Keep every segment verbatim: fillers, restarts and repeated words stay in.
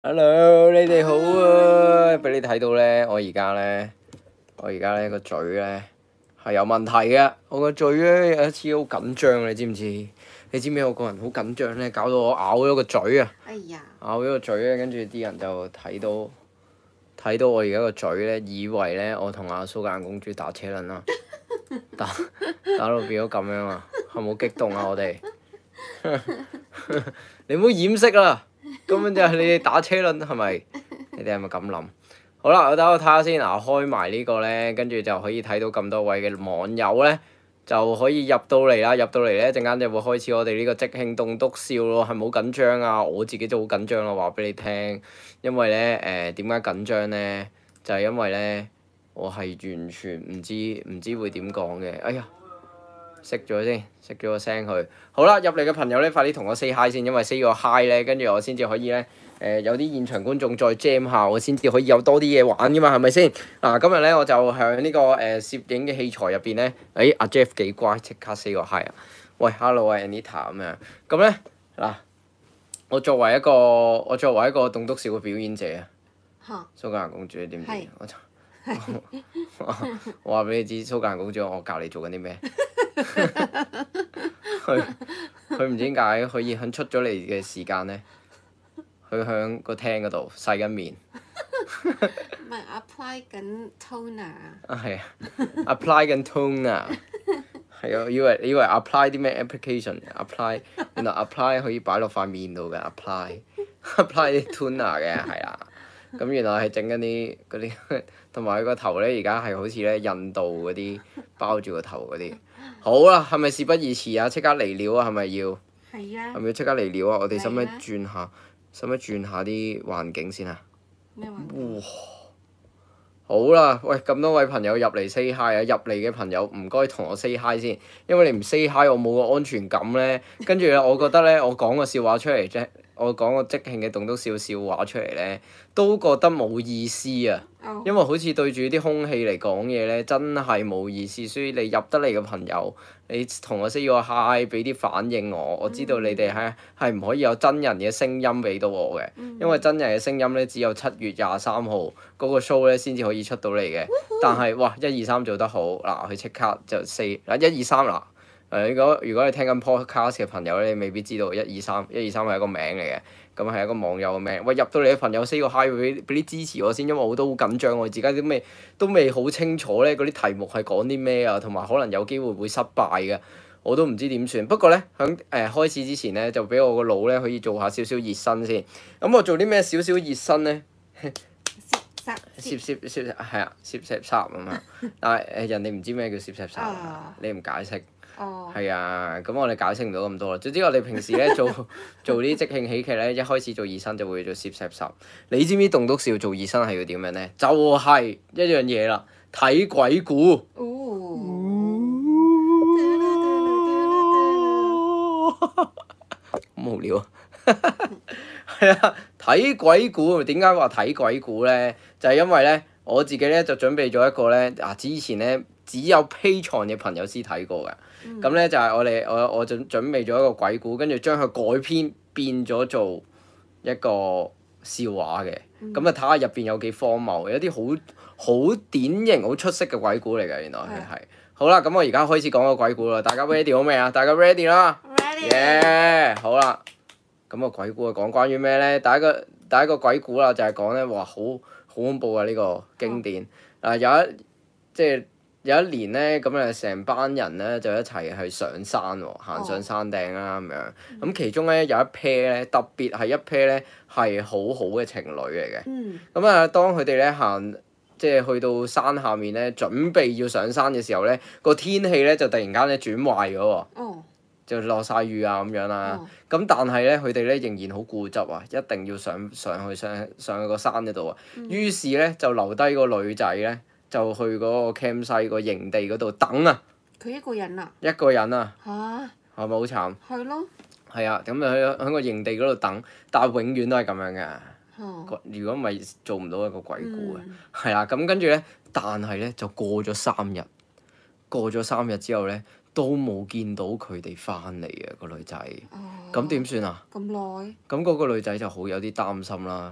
Hello，你哋好啊！俾你睇到咧，我而家咧，我而家咧個嘴咧係有問題嘅。我個嘴咧有一次好緊張，你知唔知？你知唔知我個人好緊張咧，搞到我咬咗個嘴啊！ 哎呀！ 咬咗個嘴咧，跟住啲人就睇到睇到我而家個嘴咧，以為咧我同阿蘇格蘭公主打車輪啦，打打到變咗咁樣啊！係冇激動啊？我哋你唔好掩飾啦！根本就係你哋打車輪係咪？你哋係咪咁諗？好啦，我等我睇下先嗱，開埋呢個咧，跟住就可以睇到咁多位嘅網友咧，就可以入到嚟啦。入到嚟咧，陣間就會開始我哋呢個即興棟篤笑咯，係咪好緊張啊？我自己就好緊張咯，話俾你聽。因為咧誒點解緊張咧？就係因為咧我係完全唔知唔知會點講嘅。哎呀！熄咗先，熄咗個聲佢。好啦，入嚟嘅朋友咧，快啲同我 say hi 先，因為 say 個 hi 咧，跟住我先至可以咧，誒、呃、有啲現場觀眾再 jam 下，我先至可以有多啲嘢玩噶嘛，係咪先？嗱、啊，今日咧我就喺呢、這個誒、呃、攝影嘅器材入邊咧，誒、哎、阿 Jeff 幾乖，即刻 say 個 hi 啊！喂，hello 啊 Anita 咁樣，咁咧嗱，我作為一個我作為一個棟篤笑嘅表演者啊，蘇格蘭公主你知唔知？我就我話俾你知，蘇格蘭公主，我教你做緊啲咩？佢佢唔知點解可以喺出咗嚟嘅時間咧，佢喺個廳嗰度洗緊面。 唔係 apply 緊 toner 啊！ 啊係啊，apply 緊 toner。係啊，以為以為 apply 啲咩 application？apply 原來 apply 可以擺落塊面度嘅 apply apply 啲 toner 嘅係啊。咁原來係整緊啲嗰啲，同埋佢個頭咧而家係好似咧印度嗰啲包住個頭嗰啲。好啦，係咪事不宜遲啊？即刻嚟料啊！係咪要？ 係啊！ 係咪要即刻嚟料啊？我哋使唔使轉下？使唔使轉下啲環境先啊？ 咩環境？ 哇！好啦，喂，咁多位朋友入嚟 say hi 啊！入嚟嘅朋友唔該同我 say hi 先，因為你唔 say hi 我冇個安全感咧。跟住咧，我覺得咧，我講個笑話出嚟啫，我講個即興嘅棟篤笑笑話出嚟咧，都覺得冇意思啊！因為好似對住啲空氣嚟講嘢咧，真係冇意思。所以你入得嚟嘅朋友，你同我 say 個 hi，俾啲反應我，我知道你哋係係唔可以有真人嘅聲音俾到我嘅，因為真人嘅聲音咧只有七月廿三號嗰個 show 咧先至可以出到嚟嘅。但係哇，一二三做得好嗱，佢即刻就四嗱一二三嗱誒。如果如果你聽緊 podcast 嘅朋友咧，你未必知道一二三一二三係一個名嚟嘅。咁係一個網友嘅名。喂，入到嚟嘅朋友 say 個 hi 俾俾啲支持我先，因為我都好緊張，我自己都未都未好清楚咧嗰啲題目係講啲咩啊，同埋可能有機會會失敗嘅，我都唔知點算。不過咧，喺誒、呃、開始之前咧，就俾我個腦咧可以做下少少熱身先。咁我做啲咩少少熱身咧？攝攝攝係啊，攝攝霎啊嘛。但係誒人哋唔知咩叫攝攝霎啊，你唔解釋。係、oh. 啊，咁我哋解釋唔到咁多啦。總之我哋平時咧做做啲即興喜劇咧，一開始做熱身就會做攝攝霎。你知唔知棟篤笑做熱身係要點樣咧？就係、是、一樣嘢啦，睇鬼故。好、oh. 無聊啊！係啊，睇鬼故。點解話睇鬼故咧？就係、是、因為咧，我自己咧就準備咗一個咧，啊之前咧只有 Patreon 嘅朋友先睇過嘅。咁咧、嗯、就係我哋我我準準備咗一個鬼故，跟住將佢改編變咗做一個笑話嘅。咁啊睇下入邊有幾荒謬，有啲好好典型、好出色嘅鬼故嚟嘅。原來係係、嗯、好啦，咁我而家開始講個鬼故啦。大家 ready 好未啊？大家 ready 啦 ？Ready。 耶！好啦，咁個鬼故係講關於咩咧？第一個第一個鬼故啦，就係講咧，哇，好好恐怖啊！呢、呢個經典啊、嗯，有一即係。有一年咧，咁誒成班人咧就一齊去上山喎，行上山頂啦咁樣。咁、嗯、其中咧有一 pair 咧，特別係一 pair 咧係好好嘅情侶嚟嘅。咁啊、嗯，當佢哋咧行即係去到山下面咧，準備要上山嘅時候咧，個天氣咧就突然間咧轉壞咗喎，哦、就落晒雨啊咁樣啦。咁、哦、但係咧，佢哋咧仍然好固執啊，一定要上上去上上去個山嗰度啊。嗯、於是咧就留低個女仔咧。就去嗰個 campsite 個營地嗰度等啊！ 佢一個人啊？ 一個人啊！ 嚇！ 係咪好慘？ 係咯。係啊，咁就喺喺個營地嗰度等，但係永遠都係咁樣嘅。 哦。 如果唔係做唔到一個鬼故嘅，係啊，咁跟住咧，但係咧就過咗三日，過咗三日之後咧，都冇見到佢哋翻嚟嘅個女仔。哦。咁點算啊？ 咁耐。 咁嗰個女仔就好有啲擔心啦。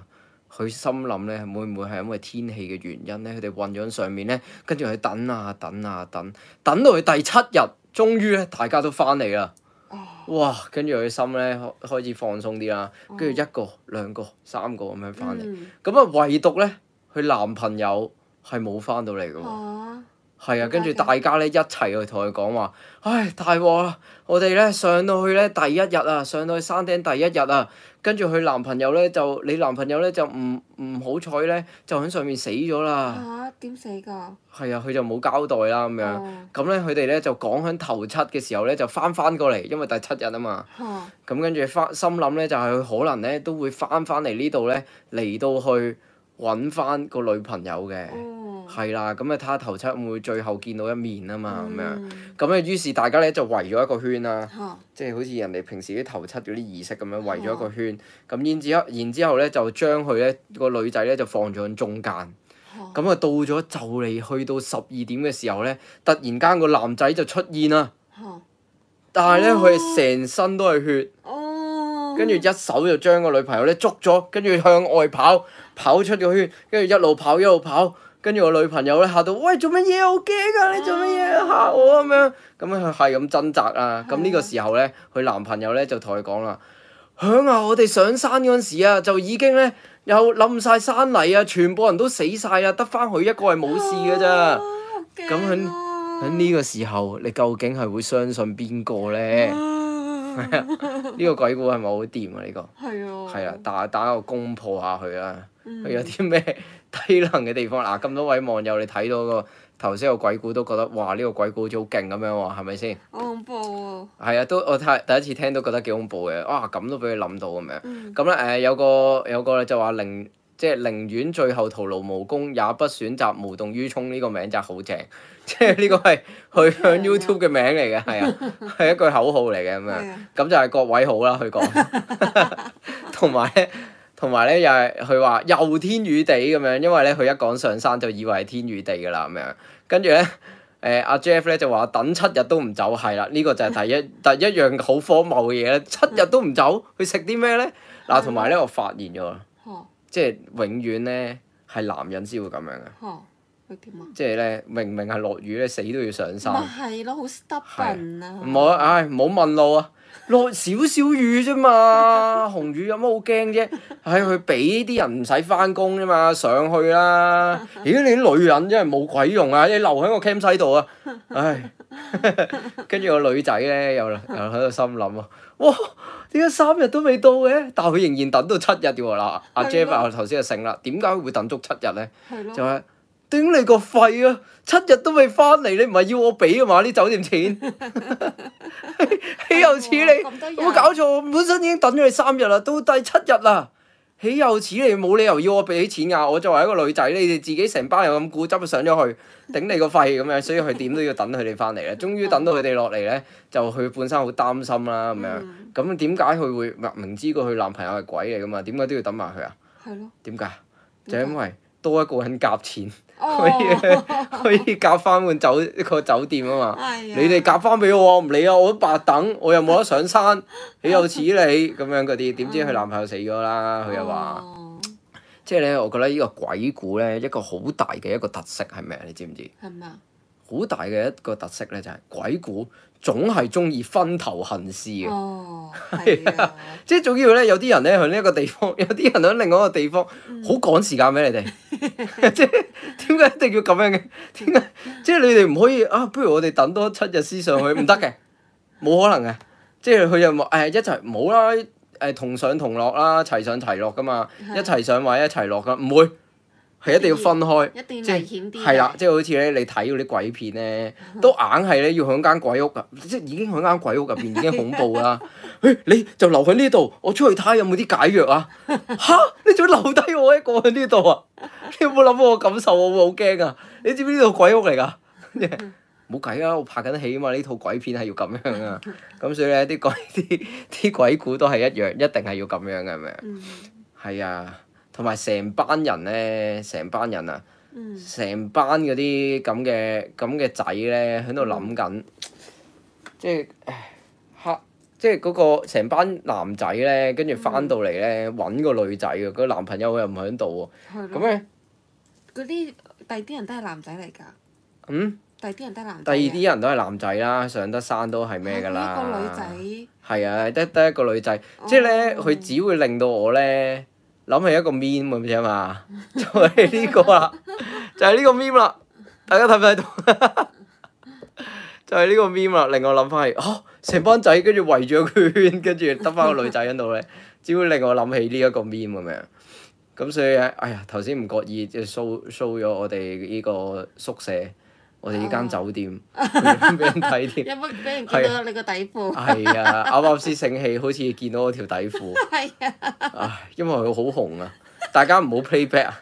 佢心諗咧，會唔會係因為天氣嘅原因咧？佢哋暈咗喺上面咧，跟住佢等啊等啊等，等到佢第七日，終於咧大家都翻嚟啦。 哦哇！跟住佢心咧開開始放鬆啲啦，跟住哦一個、兩個、三個咁樣翻嚟。 嗯咁啊，唯獨咧佢男朋友係冇翻到嚟嘅喎。 嚇係啊，跟住點解嘅大家咧一齊去同佢講話，唉大鑊啦！我哋咧上到去咧第一日啊，上到去山頂第一日啊，跟住佢男朋友咧就你男朋友咧就唔唔好彩咧，就喺上面死咗啦。 嚇點死㗎？ 係啊，佢就冇交代啦咁樣。 哦咁咧佢哋咧就講喺頭七嘅時候咧就翻翻過嚟，因為第七日啊嘛。 嚇咁跟住翻心諗咧就係佢可能咧都會翻翻嚟呢度咧嚟到去揾翻個女朋友嘅。 哦係啦，咁啊睇下頭七會唔會最後見到一面啊嘛咁樣。 嗯咁咧於是大家咧就圍咗一個圈啦， 嚇即係好似人哋平時啲頭七嗰啲儀式咁樣圍咗一個圈。咁然之後，然之後咧就將佢咧個女仔咧就放咗喺中間。 嚇咁啊到咗就嚟去到十二點嘅時候咧，突然間個男仔就出現啦， 嚇但係咧佢係成身都係血。 哦跟住一手就將個女朋友咧捉咗，跟住向外跑，跑出個圈，跟住一路跑一路跑，跟住個女朋友咧嚇到，喂做乜嘢？好驚啊！你做乜嘢嚇我咁樣？咁樣佢係咁掙扎啊！咁呢個時候咧，佢男朋友咧就同佢講啦：響啊！我哋上山嗰陣時啊，就已經咧有冧晒山泥啊，全部人都死晒啊，得翻佢一個係冇事嘅咋。咁喺喺呢個時候，你究竟係會相信邊個咧？係啊，呢個鬼故係咪好掂啊？呢個係啊係啊，打打個攻破下佢啦。 嗯佢有啲咩低能嘅地方？嗱，咁多位網友你睇到個頭先個鬼故都覺得哇，呢個鬼故好似好勁咁樣喎，係咪先？ 好恐怖喎！ 係啊，都我睇第一次聽都覺得幾恐怖嘅。哇，咁都俾佢諗到咁樣。 嗯咁咧誒有個有個就話寧即係寧願最後徒勞無功，也不選擇無動於衷。呢個名真係好正，即係呢個係佢向 YouTube 嘅名嚟嘅，係啊，係一句口號嚟嘅咁樣。 係啊咁就係各位好啦，佢講。同埋咧，同埋咧又係佢話又天與地咁樣，因為咧佢一講上山就以為係天與地㗎啦咁樣。跟住咧誒阿 Jeff 咧就話等七日都唔走，係啦，呢個就係第一第一樣好荒謬嘅嘢啦。七日都唔走，佢食啲咩咧？嗱，同埋咧我發現咗啦。 嚇即係永遠咧係男人先會咁樣嘅， 嚇佢點啊？ 即係咧明明係落雨咧，死都要上山。 咪係咯，好 stubborn 啊！ 唔好唉，唔好問路啊！落少少雨啫嘛，紅雨有乜好驚啫？唉，佢俾啲人唔使翻工啫嘛，上去啦！咦，你啲女人真係冇鬼用啊！你留喺個 campsite 度啊！唉，跟住個女仔咧又又喺度心諗啊，哇！點解三日都未到嘅？但係佢仍然等到七日嘅喎嗱，阿 Jeff 啊頭先就醒啦，點解會等足七日咧？ 係咯就係頂你個肺啊！七日都未翻嚟，你唔係要我俾嘅嘛啲酒店錢？豈有此理！ 咁多人有冇搞錯？本身已經等咗你三日啦，到第七日啦，豈有此理！冇理由要我俾錢㗎！我作為一個女仔，你哋自己成班人咁固執上咗去，頂你個肺咁樣，所以佢點都要等佢哋翻嚟咧。終於等到佢哋落嚟咧，就佢本身好擔心啦咁樣。 嗯咁點解佢會明知個佢男朋友係鬼嚟㗎嘛？點解都要等埋佢啊？ 係咯， 點解？就點解因為多一個人夾錢。可以哦， 可以夾翻換酒一個酒店啊嘛！ 係啊你哋夾翻俾我，我唔理啊！我都白等，我又冇得上山，豈有此理咁樣嗰啲？點知佢男朋友死咗啦？佢又話， 哦即係咧，我覺得呢個鬼故咧一個好大嘅一個特色係咩啊？你知唔知？ 係咪啊？ 好大嘅一個特色咧就係鬼故總係中意分頭行事嘅。 哦，係啊， 即係仲要咧，有啲人咧喺呢一個地方，有啲人喺另外一個地方， 嗯好趕時間俾你哋。即係點解一定要咁樣嘅？點解？即係你哋唔可以啊？不如我哋等多七日先上去，唔得嘅，冇可能嘅。即係佢又冇誒一齊冇啦，誒同上同落啦，齊上齊落噶嘛， 係一齊上或者一齊落噶，唔會係一定要分開。 一定即係危險啲嘅。 係啦，即係好似咧，你睇嗰啲鬼片咧，都硬係咧要喺間鬼屋啊！即係已經喺間鬼屋入邊已經恐怖啦。誒，你就留喺呢度，我出去睇下有冇啲解藥啊！吓，你仲留低我一個喺呢度啊？你有冇諗過我感受？我會好驚啊！你知唔知呢度鬼屋嚟㗎？冇計啊！我拍緊戲啊嘛，呢套鬼片係要咁樣啊。咁所以咧，啲鬼啲啲鬼故都係一樣，一定係要咁樣嘅，係咪啊？ 嗯係啊，同埋成班人咧，成班人啊， 嗯成班嗰啲咁嘅咁嘅仔咧，喺度諗緊，即係唉黑即係嗰個成班男仔咧，跟住翻到嚟咧揾個女仔嘅，個男朋友又唔喺度喎。 係咯。 咁咧， 嗰啲第啲人都係男仔嚟㗎。 嗯？ 第啲人都係男第仔嘅。 二啲人都係男仔啦，上得山都係咩㗎啦？ 係一個女仔。 係啊，得得一個女仔，即係咧， 哦佢只會令到我咧諗起一個 meme 咁啫嘛，就係呢個啦，就係呢個 meme 啦，大家睇唔睇到？就係呢個 meme 啦，令我諗翻起，嚇成班仔跟住圍住個圈，跟住得翻個女仔喺度咧，只會令我諗起呢一個 meme 咁樣。咁所以咧，哎呀，頭先唔覺意即係 show show 咗我哋呢個宿舍，我哋呢間酒店俾人睇添。 有冇俾人見到你個底褲？ 係啊，啱啱先醒起，好似見到我條底褲。 係啊。 唉，因為佢好紅啊，大家唔好 playback 啊！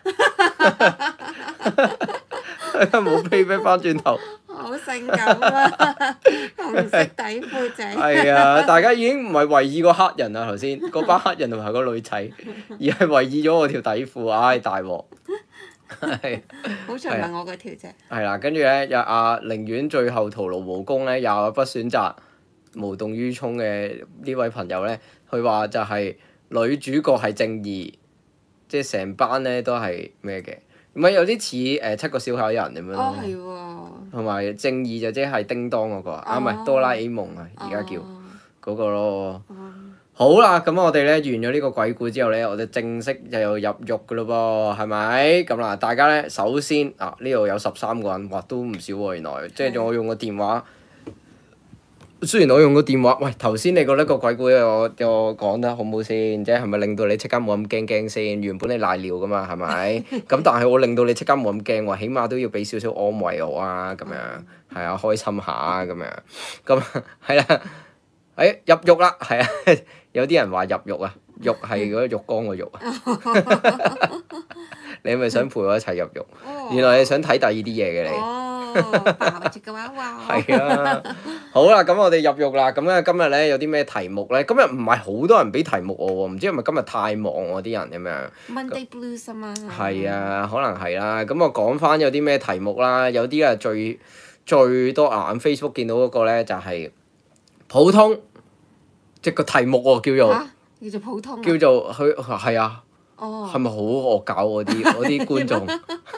大家唔好 playback 翻轉頭。 好性感啊！紅色底褲仔。 係啊，大家已經唔係圍意個黑人啦，頭先嗰班黑人同埋個女仔，而係圍意咗我條底褲，唉大鑊！係。 好彩唔係我嗰條啫。 係啦，跟住咧，有阿寧願最後徒勞無功咧，又不選擇無動於衷嘅呢位朋友咧，佢話就係女主角係正義，即係成班咧都係咩嘅，唔係有啲似誒七個小矮人咁樣哦， 咯， 係喎。 同埋正義就即係叮當嗰個啊，唔係哦哆啦 A 夢啊，而家叫哦嗰個咯。 哦好啦，咁我哋咧完咗呢個鬼故之後咧，我哋正式就入獄噶咯噃，係咪？咁嗱，大家咧首先啊，呢度有十三個人，哇都唔少喎，原來，即係我用個電話。雖然我用個電話，喂頭先你覺得個鬼故我我講得好唔好先？即係係咪令到你即刻冇咁驚驚先？原本你賴尿噶嘛，係咪？咁但係我令到你即刻冇咁驚喎，起碼都要俾少少安慰我啊，咁樣係啊，開心下啊，咁樣咁係啦。誒入獄啦，係啊，有啲人話入獄啊，獄係嗰個浴缸個浴啊。你係咪想陪我一齊入獄？ 哦原來你想睇第二啲嘢嘅你。 哦，爆住嘅話哇！ 係啊，好啦，咁我哋入獄啦。咁咧今日咧有啲咩題目咧？今日唔係好多人俾題目我喎，唔知係咪今日太忙喎啲人咁樣。 Monday Blues 啊嘛。 係啊，可能係啦。咁我講翻有啲咩題目啦，有啲啊最最多眼 Facebook 見到嗰個咧就係普通，即個題目喎叫做嚇，叫做普通啊。 叫做佢係啊， 哦。 係咪好惡搞嗰啲嗰啲觀眾？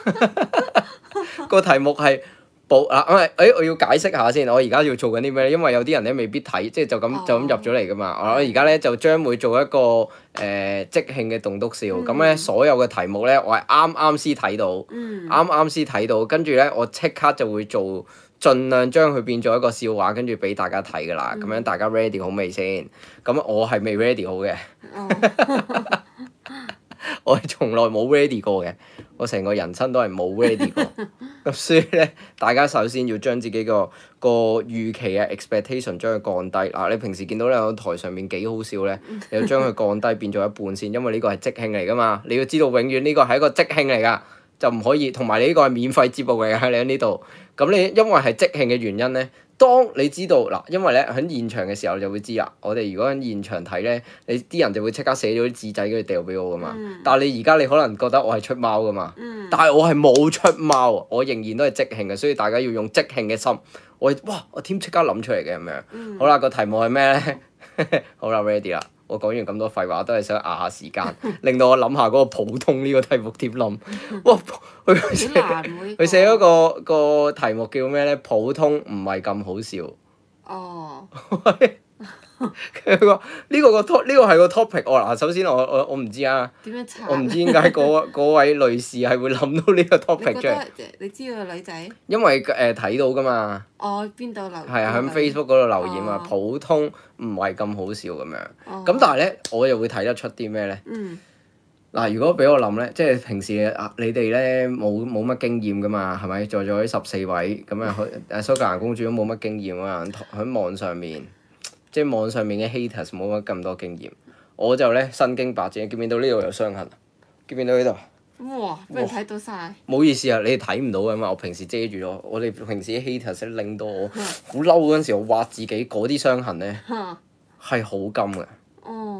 個題目係保啊，唔係，誒我要解釋下先，我而家要做緊啲咩咧？因為有啲人咧未必睇，即係就咁哦就咁入咗嚟噶嘛。我而家咧就將會做一個誒、呃、即興嘅棟篤笑，咁咧、 嗯所有嘅題目咧我係啱啱先睇到， 嗯。 啱啱先睇到，跟住咧我即刻就會做，盡量將佢變做一個笑話，跟住俾大家睇噶啦。咁、樣大家 ready 好未先？咁我係未 ready 好嘅。 哦。 我係從來冇 ready 過嘅，我成個人生都係冇 ready 過。咁所以咧，大家首先要將自己個個預期嘅 expectation 將佢降低。嗱，你平時見到你喺台上面幾好笑咧，你要將佢降低變做一半先，因為呢個係即興嚟噶嘛。你要知道，永遠呢個係一個即興嚟噶，就唔可以。同埋你呢個係免費節目嚟㗎，你喺呢度。咁你因為係即興嘅原因咧。當你知道嗱，因為咧喺現場嘅時候你就會知啦。我哋如果喺現場睇咧，你啲人就會即刻寫咗啲字仔跟住掉俾我噶嘛。 嗯但係你而家你可能覺得我係出貓噶嘛， 嗯。 但係我係冇出貓啊，我仍然都係即興嘅，所以大家要用即興嘅心。我哇，我添即刻諗出嚟嘅咁樣。 嗯好啦，個題目係咩咧？好啦，ready 啦。我講完咁多廢話，都係想壓下時間，令到我諗下嗰個普通呢個題目點諗。哇！佢寫幾難喎！ 佢寫嗰個個題目叫咩咧？普通唔係咁好笑。 哦。 佢話呢個個 top 呢個係個 topic 哦嗱，首先我我我唔知啊， 點樣查？ 我唔知點解嗰嗰位女士係會諗到呢個你 topic 出嚟， 覺得你知道個女仔？ 因為誒睇到噶嘛， 哦，邊度留？ 係啊，喺邊度 Facebook 嗰度留言啊， 哦普通唔係咁好笑咁樣。 哦咁但係咧，我又會睇得出啲咩咧？ 嗯。 嗱，如果俾我諗咧，即係平時啊，你哋咧冇冇乜經驗噶嘛，係咪？在座呢十四位咁啊，誒蘇格蘭公主都冇乜經驗啊，喺網上面，即係網上面嘅 haters 冇乜咁多經驗。我就咧身經百戰，見唔見到呢度有傷痕？見唔見到呢度？ 哇！俾人睇到晒。 唔好意思啊，你哋睇唔到㗎嘛，我平時遮住咗。我哋平時啲 haters 咧令到我好嬲嗰陣時，我挖自己嗰啲傷痕咧嚇。 係好金嘅。 哦。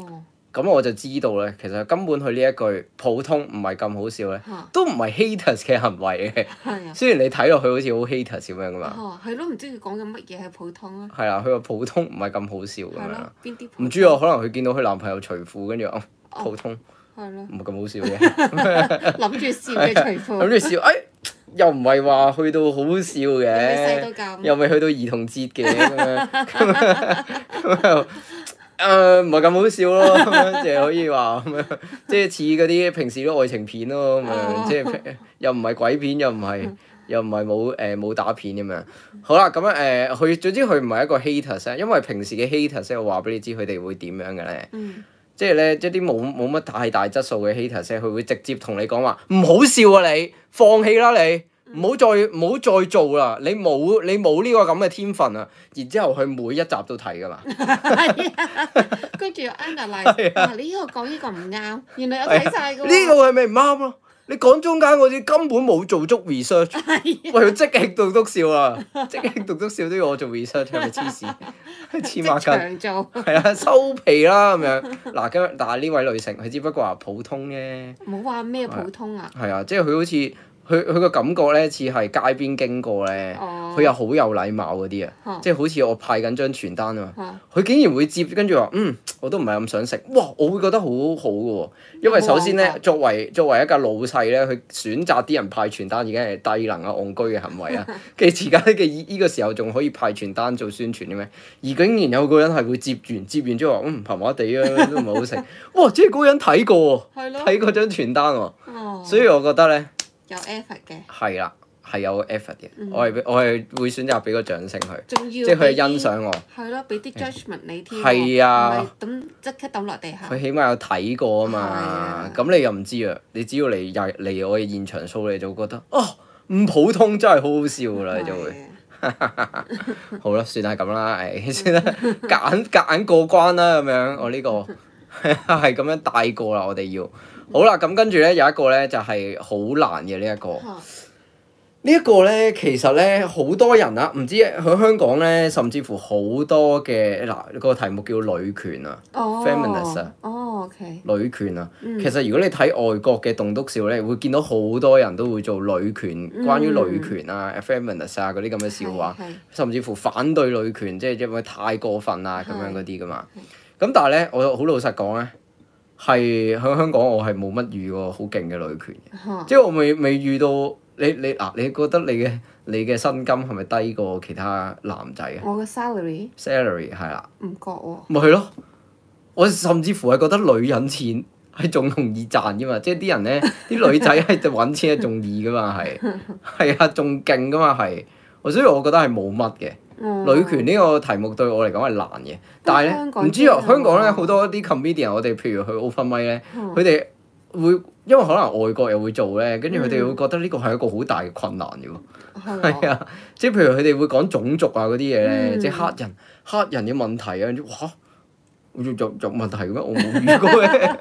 咁我就知道咧，其實根本佢呢一句普通唔係咁好笑咧， 嚇都唔係 haters 嘅行為嘅。 係啊。 雖然你睇落去好似好 haters 咁樣噶嘛。 哦，係咯，唔知佢講緊乜嘢係普通啊？ 係啦，佢話普通唔係咁好笑咁樣係咯。，邊啲普通？ 唔知啊，可能佢見到佢男朋友除褲，跟住哦普通， 係咯， 唔係咁好笑嘅。 諗住笑嘅除褲。 諗住笑，哎，又唔係話去到好笑你細到嘅， 咁。 又未去到兒童節嘅咁樣，咁樣咁又誒唔係咁好笑咯，咁樣淨係可以話咁樣，即係似嗰啲平時啲愛情片咯，咁樣哦即係又唔係鬼片，又唔係又唔係冇誒武打片咁樣。好啦，咁樣誒，佢總之佢唔係一個 haters，因為平時嘅 haters 我話俾你知佢哋會點樣嘅咧。 嗯。 即係咧，一啲冇冇乜太大質素嘅 haters 咧，佢會直接同你講話唔好笑啊你，放棄啦你，唔好再唔好再做啦，你冇你冇呢個咁嘅天分啊！然之後佢每一集都睇噶嘛， 係啊，跟住 analyse，嗱呢個講呢個唔啱，原來有睇晒㗎喎。 呢個係咪唔啱咯？你講中間嗰啲根本冇做足 research， 係喂，即興棟篤笑啊！即興棟篤笑都要我做 research，係咪黐線？黐即孖筋。 場做， 係啊，收皮啦咁樣。嗱，咁但係呢位女性，佢只不過話普通啫。 冇話咩普通啊。 係啊，即係佢好似佢佢個感覺咧，似係街邊經過咧， 哦。 佢又好有禮貌嗰啲啊， 嚇即係好似我派緊張傳單啊嘛， 嚇佢竟然會接，跟住話嗯，我都唔係咁想食，哇！我會覺得好好嘅喎，因為首先咧，作為作為一個老細咧，佢選擇啲人派傳單已經係低能啊、戇居嘅行為啊，跟住而家嘅依個時候仲可以派傳單做宣傳嘅咩？而竟然有個人係會接完，接完之後話嗯麻麻地啊，都唔係好食，哇！即係嗰個人睇過喎， 係咯。 睇過張傳單喎， 哦。 所以我覺得咧。 有 effort 嘅。 係啦，係有 effort 嘅，我係我係會選擇俾個掌聲佢， 仲要即係佢係欣賞我， 係咯，俾啲 judgement 你添喎。 係啊唔係咁即刻抌落地下。 佢起碼有睇過啊嘛係啊， 咁你又唔知啊，你只要嚟入嚟我嘅現場 show，你就會覺得哦唔普通，真係好好笑噶啦，你就會。好啦，算係咁啦，誒，算啦，夾硬夾硬過關啦，咁樣我呢個係咁樣帶過啦，我哋要。好啦，咁跟住咧有一個咧就係好難嘅呢一個。 嚇呢一個咧，其實咧好多人啊，唔知喺香港咧，甚至乎好多嘅嗱個題目叫女權啊哦。 ，feminist 啊， 哦，OK。 女權啊。 嗯其實如果你睇外國嘅棟篤笑咧，會見到好多人都會做女權，關於女權啊、feminist 啊嗰啲咁嘅笑話， 係係甚至乎反對女權，即係因為太過分啊咁樣嗰啲噶嘛。 係咁但係咧，我好老實講咧，係喺香港我係冇乜遇過好勁嘅女權嘅， 嚇即係我未未遇到。你你嗱，你覺得你嘅你嘅薪金係咪低過其他男仔啊我嘅 salary ？salary 係啦， 唔覺喎。 咪係咯。我甚至乎係覺得女人錢係仲容易賺噶嘛，即係啲人咧，啲女仔係揾錢係仲易噶嘛，係係啊，仲勁噶嘛係。所以我覺得係冇乜嘅。 哦女權呢個題目對我嚟講係難嘅，但係香港咧唔知啊， 真係香港咧喎好多啲 comedian，我哋譬如去 open mic 咧， 嗯佢哋會因為可能外國又會做咧，跟住佢哋會覺得呢個係一個好大嘅困難嘅喎。 係係啊，即係譬如佢哋會講種族啊嗰啲嘢咧， 嗯即係黑人黑人嘅問題啊，哇！有有有問題嘅咩？我冇遇過嘅。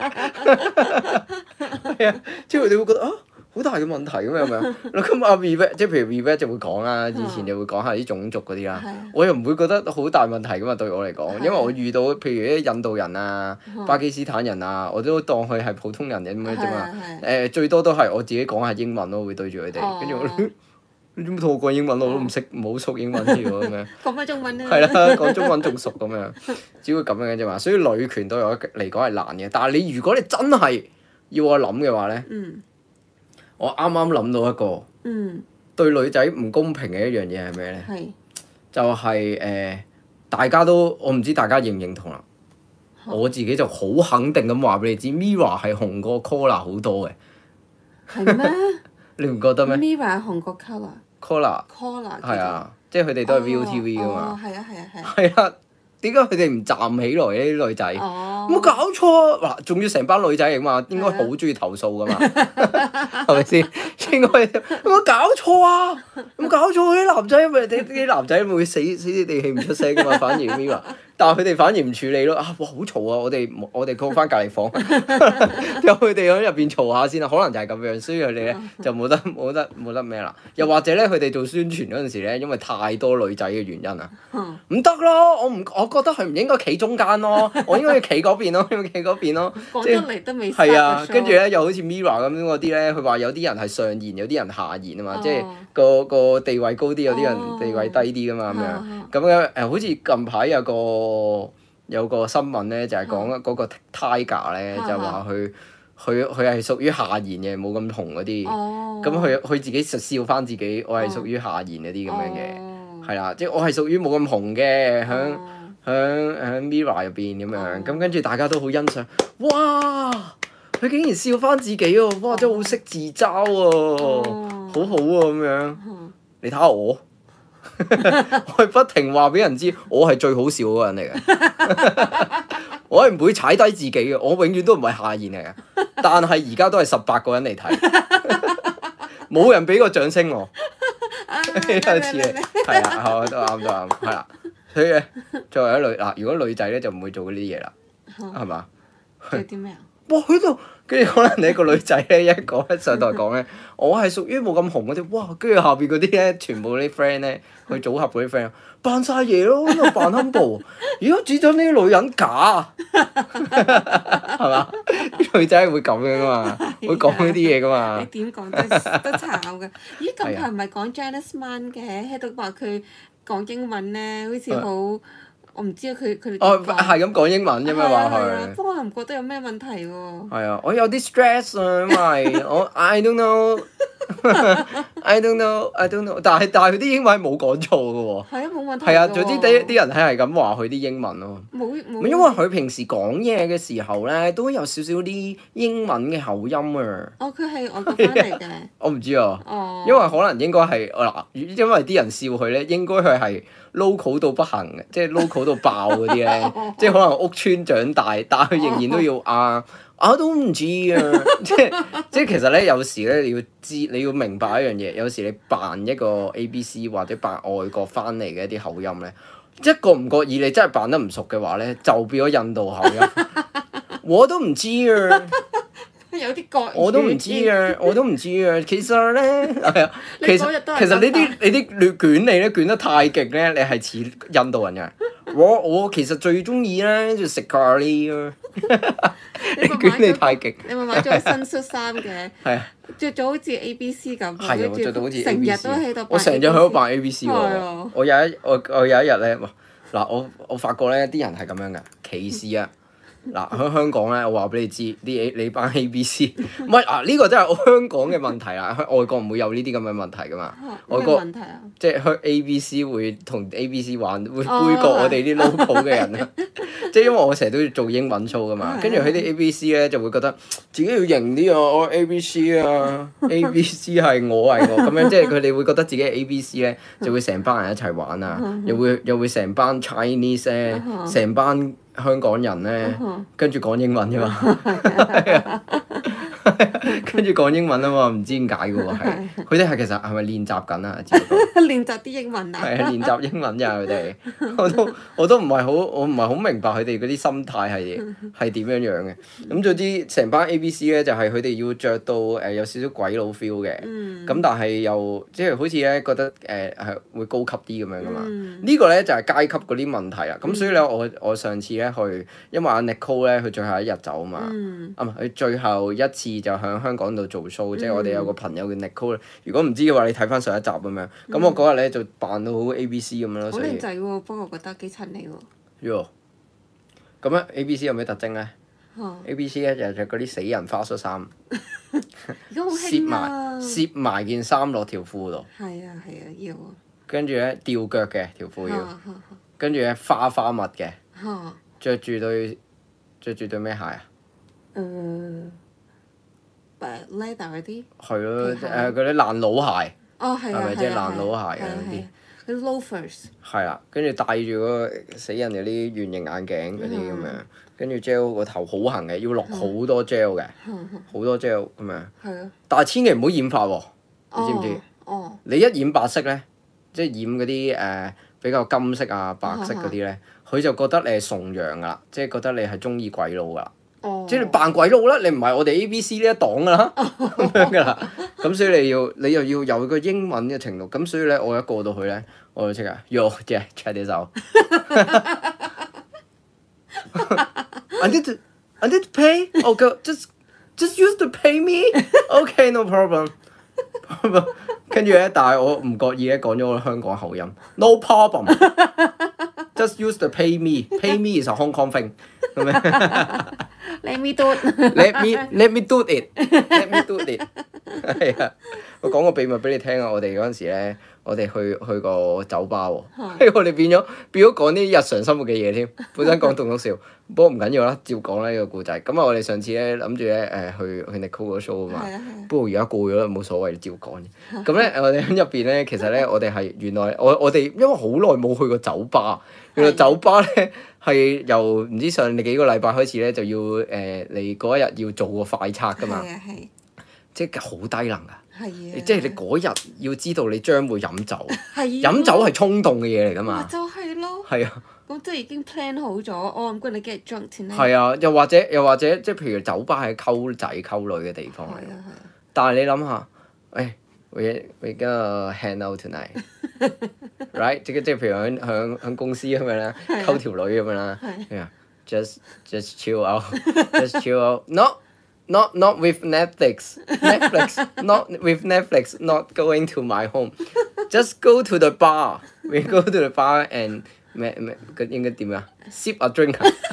係啊，即係佢哋會覺得啊，好大嘅問題咁樣係咪啊？咁阿 Vivet 即係譬如 Vivet 就會講啦，以前就會講下啲種族嗰啲啦。 係我又唔會覺得好大問題噶嘛，對我嚟講， 係因為我遇到譬如啲印度人啊、巴基斯坦人啊，我都當佢係普通人咁樣啫嘛。 係係誒最多都係我自己講下英文咯，會對住佢哋， 哦跟住我你做乜同我講英文？我都唔識，唔好熟英文添喎咁樣。 講翻中文啦。 係啦，講中文仲熟咁樣，只會咁樣嘅啫嘛。所以女權對我嚟講係難嘅，但係你如果你真係要我諗嘅話咧， 嗯我啱啱諗到一個嗯對女仔唔公平嘅一樣嘢係咩咧？ 係就係、誒、大家都我唔知大家認唔認同啦。 嚇我自己就好肯定咁話俾你知，Mirror 係紅過 Collar 好多嘅， 係咩你唔覺得咩 ？Mirror 紅過 colour ？Collar colour 係啊，即係佢哋都係 ViuTV 噶嘛。 哦，係啊係啊係啊。 係啊，點解佢哋唔站起來呢啲女仔？ 哦。 冇搞錯啊！嗱，仲要成班女仔嚟嘛，應該好中意投訴噶嘛，係咪先？應該有冇搞錯啊？有冇搞錯啲男仔咪啲啲男仔會死死啲地氣唔出聲噶嘛，反而 Mirror 但係佢哋反而唔處理咯。啊，哇，好嘈啊！我哋我哋 call 翻隔離房，由佢哋喺入邊嘈下先啦。可能就係咁樣，所以佢哋咧就冇得冇得冇得咩啦。又或者咧，佢哋做宣傳嗰陣時咧，因為太多女仔嘅原因啊，唔得咯！我唔我覺得佢唔應該企中間咯，我應該要企嗰邊咯，應該企嗰邊咯。 講得嚟都未係啊，跟住咧又好似 Mirror 咁嗰啲咧，佢話有啲人係上言，有啲人下言啊嘛，即係個個地位高啲，有啲人地位低啲噶嘛咁樣。咁樣誒，好似近排有個有個新聞咧，就係講嗰個 Tiger 咧，就話佢佢佢係屬於下言嘅，冇咁紅嗰啲。咁佢佢自己就笑翻自己，我係屬於下言嗰啲咁樣嘅，係啦，即係我係屬於冇咁紅嘅，響響響 Mirror 入邊咁樣。咁跟住大家都好欣賞，哇！佢竟然笑翻自己喎，哇！真係好識自嘲喎，好好喎咁樣。你睇下我。我係不停話俾人知，我係最好笑嗰個人嚟嘅。我係唔會踩低自己嘅，我永遠都唔係下言嚟嘅。但係而家都係十八個人嚟睇，冇人俾個掌聲我。有次係啊，都啱都啱，係啦。所以咧，作為一女嗱，如果女仔咧就唔會做呢啲嘢啦，係嘛？ 做啲咩啊？ 哇！喺度，跟住可能你一個女仔咧，一講一上台講咧，我係屬於冇咁紅嗰啲，哇！跟住下邊嗰啲咧，全部啲 friend 咧，佢組合嗰啲 friend 扮晒嘢咯，喺度扮 humble。如果指咗呢啲女人假，係嘛？啲女仔係會咁樣噶嘛，會講呢啲嘢噶嘛。 你點講都都炒嘅。咦？近排唔係講 Janice Man 嘅，喺度話佢講英文咧，好似好。我唔知啊，佢佢哋哦，係咁講英文啫嘛話佢。 不過我又唔覺得有咩問題喎。 係啊，我有啲 stress 啊，因為我 I don't know，I don't know，I don't know，但係但係佢啲英文係冇講錯嘅喎。 係啊，冇問題。 係啊，總之啲啲人係係咁話佢啲英文咯。 冇冇。 因為佢平時講嘢嘅時候咧，都有少少啲英文嘅口音啊。 哦，佢係外國翻嚟嘅。 我唔知啊。 哦。 因為可能應該係嗱，因為啲人笑佢咧，應該佢係 local 到不行嘅，即係 local 到爆嗰啲咧，即係可能屋村長大，但係佢仍然都要啊，我都唔知啊，即係即係其實咧，有時咧你要知，你要明白一樣嘢，有時你扮一個 A B C 或者扮外國翻嚟嘅一啲口音咧，一個唔覺意你真係扮得唔熟嘅話咧，就變咗印度口音，我都唔知啊。 有啲國我都唔知啊，我都唔知啊。其實咧，係啊，其實其實你啲你啲捲捲你咧捲得太極咧，你係似印度人嘅。我我其實最中意咧就食咖喱啊。你捲你太極。 你咪買咗新恤衫嘅？ 係啊。 着咗好似 A B C 咁。 係啊，我着到好似 A 成 B 日 C。 都喺度。 我成日喺度扮 A B C 喎。 係我有一我我有一日咧，嗱我我發覺咧啲人係咁樣嘅歧視啊。嗱喺香港咧，我話俾你知，啲你班 A B C 唔係啊，呢個真係香港嘅問題啦。喺外國唔會有呢啲咁嘅問題噶嘛。外國問題啊？ 即係香 A B C 會同 A B C 玩，會杯葛我哋啲 local 嘅人啊。即係因為我成日都要做英文 show 噶嘛，跟住佢啲 A B C 咧就會覺得自己要型啲啊，我 A B C 啊，A B C 係我係我咁樣，即係佢哋會覺得自己係 A B C 咧，就會成班人一齊玩啊，又會又會成班 Chinese 咧，成班香港人咧，跟住講英文啫嘛，跟住講英文啊嘛，唔知點解嘅喎，係佢哋係其實係咪練習緊啊？ 練習啲英文啊！ 係啊，練習英文咋佢哋，我都我都唔係好，我唔係好明白佢哋嗰啲心態係係點樣樣嘅。咁總之成班 A B C 咧就係佢哋要着到誒有少少鬼佬 feel 嘅，咁、嗯、但係又即係好似咧覺得誒係、呃、會高級啲咁樣噶嘛。嗯、個呢個咧就係、是、階級嗰啲問題啦。咁所以咧我我上次咧去，因為阿 Nicole 咧佢最後一日走啊嘛，嗯、啊唔係佢最後一次就喺香港度做 show，、嗯、即係我哋有個朋友叫 Nicole。如果唔知嘅話，你睇翻上一集咁樣。咁、嗯、我嗰日咧就扮到好 A B C 咁樣咯。 好靚仔喎，不過我覺得幾襯你喎。 喲，咁咧 A B C 有咩特徵咧、哦、？A B C 咧就着嗰啲死人花恤衫， 而家好興啊！ 攝埋件衫落條褲度。 係啊係啊，要啊。 跟住咧吊腳嘅條褲要，跟住咧花花襪嘅，着住對着住對咩鞋啊？ 誒、呃，誒 leather 嗰啲。係咯，誒嗰啲爛佬鞋。 哦，係啊， 係咪即係爛佬鞋啊？嗰啲。 嗰啲 loafers。係啊，跟住戴住嗰個死人嗰啲圓形眼鏡嗰啲咁樣，跟住 gel 個頭好行嘅，要落好多 gel 嘅，好多 gel 咁樣。係啊。但係千祈唔好染髮喎，你知唔知？哦。你一染白色咧，即係染嗰啲誒比較金色啊、白色嗰啲咧， 佢就覺得你係崇洋㗎啦，即係覺得你係中意鬼佬㗎啦。 哦。 即係你扮鬼佬啦，你唔係我哋 A B C 呢一檔㗎啦，咁樣㗎啦。咁所以你要你又要有個英文嘅程度，咁所以咧我一過到去咧，我就即刻 Yo yeah check this out。I need to I need to pay. Okay, just just use to pay me. Okay, no problem. 跟住咧，但係我唔覺意咧講咗我香港口音。No problem. Just use to pay me. Pay me is a Hong Kong thing. 咁樣。 Let me do it. Let me let me do it. Let me do it. 係啊，我講個秘密俾你聽啊！我哋嗰陣時咧，我哋去去個酒吧喎，我哋變咗變咗講啲日常生活嘅嘢添。本身講棟篤笑，不過唔緊要啦，照講啦呢個故仔。咁啊，我哋上次咧諗住咧誒去去 Nicole 個 show 啊嘛，不過而家過咗啦，冇所謂，照講。咁咧我哋喺入邊咧，其實咧我哋係原來我我哋因為好耐冇去過酒吧，原來酒吧咧係由唔知上幾個禮拜開始咧就要誒、呃、你嗰一日要做個快測㗎嘛。即係好低能㗎， 係即係你嗰日要知道你將會飲酒， 係飲酒係衝動嘅嘢嚟㗎嘛。 就係咯。 係啊。 咁即係已經 plan 好咗，我唔該你 get drunk tonight。 係啊，又或者又或者即係譬如酒吧係溝仔溝女嘅地方嚟，但係你諗下，誒，we we gonna hang out tonight，right？ 即係即係譬如喺喺喺公司咁樣啦，溝條女咁樣啦，係啊，just just chill out，just chill out，no。Not not with Netflix, Netflix, not with Netflix, not going to my home. Just go to the bar. We go to the bar and 咩咩應該點啊 ？Sip a drink.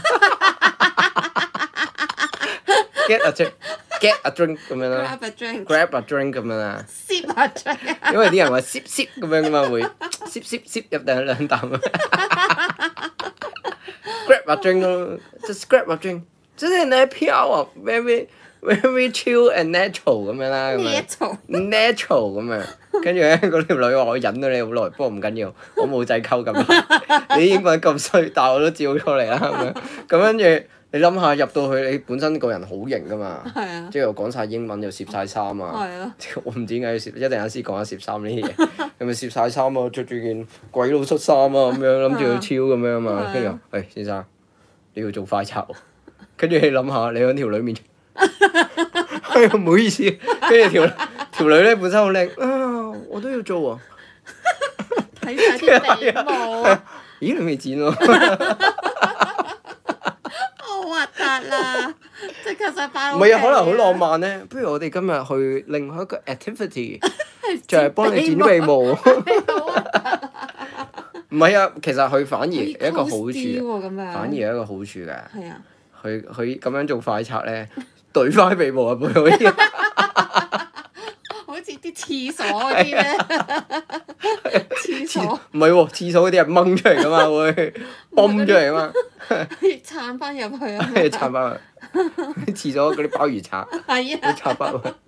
Get a drink, get a drink 咁樣啦。 Grab a drink. Grab a drink 咁樣啦。 Sip a drink。 因為啲人話 sip sip 咁樣噶嘛，會 sip sip sip 入兩兩啖。Grab a drink 咯，just grab a drink. 即係 happy hour, very very chill and natural 咁樣啦，咁樣 natural 咁樣，跟住咧嗰條女話我忍咗你好耐，不過唔緊要，我冇仔溝咁，你英文咁衰，但係我都照出嚟啦咁樣，咁跟住你諗下入到去，你本身個人好型噶嘛，即係又講晒英文又攝晒衫啊，我唔知點解要攝，一陣間先講下攝衫呢啲嘢，咁咪攝晒衫啊，着住件鬼佬恤衫啊咁樣，諗住去超咁樣啊嘛，跟住話喂先生，你要做快測喎。跟住你諗下，你喺條女面前，哎呀唔好意思，跟住條條女咧本身好靚啊，我都要做喎。 睇晒啲鼻毛。 咦你未剪喎？ 好核突啦！即刻就擺唔係啊，可能好浪漫咧。不如我哋今日去另外一個 activity， 就係幫你剪鼻毛。唔係啊，其實佢反而有一個好處，反而有一個好處嘅。 係啊。 佢佢咁樣做快測咧，懟翻鼻毛啊！背好似好似啲廁所嗰啲咧，廁所唔係喎，廁所嗰啲係掹出嚟噶嘛，會泵出嚟噶嘛， 撐翻入去啊！ 撐翻去廁所嗰啲鮑魚刷， 係啊， 插翻去，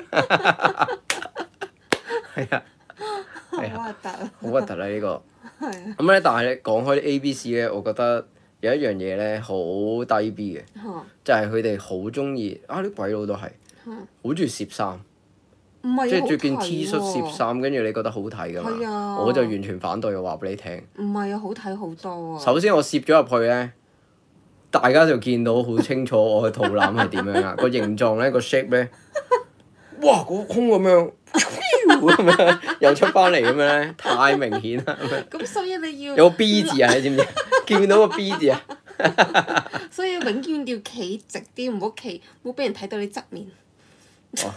係啊，係好核突啊！ 好核突啊呢個。 係啊。 咁咧，但係咧講開啲 A B C 咧，我覺得有一樣嘢咧好低 B 嘅，就係佢哋好中意啊！啲鬼佬都係好中意攝衫，即係着件 T 恤攝衫，跟住你覺得好睇㗎嘛？我就完全反對，我話俾你聽。 唔係啊，好睇好多啊！ 首先我攝咗入去咧，大家就見到好清楚我嘅肚腩係點樣啦，個形狀咧個 shape 咧，哇個胸咁樣。咁樣又出翻嚟咁樣咧，太明顯啦咁樣。 咁所以你要有個 B 字啊，你知唔知？見唔見到個 B 字啊？ 所以永遠要企直啲，唔好企，唔好俾人睇到你側面。 哦。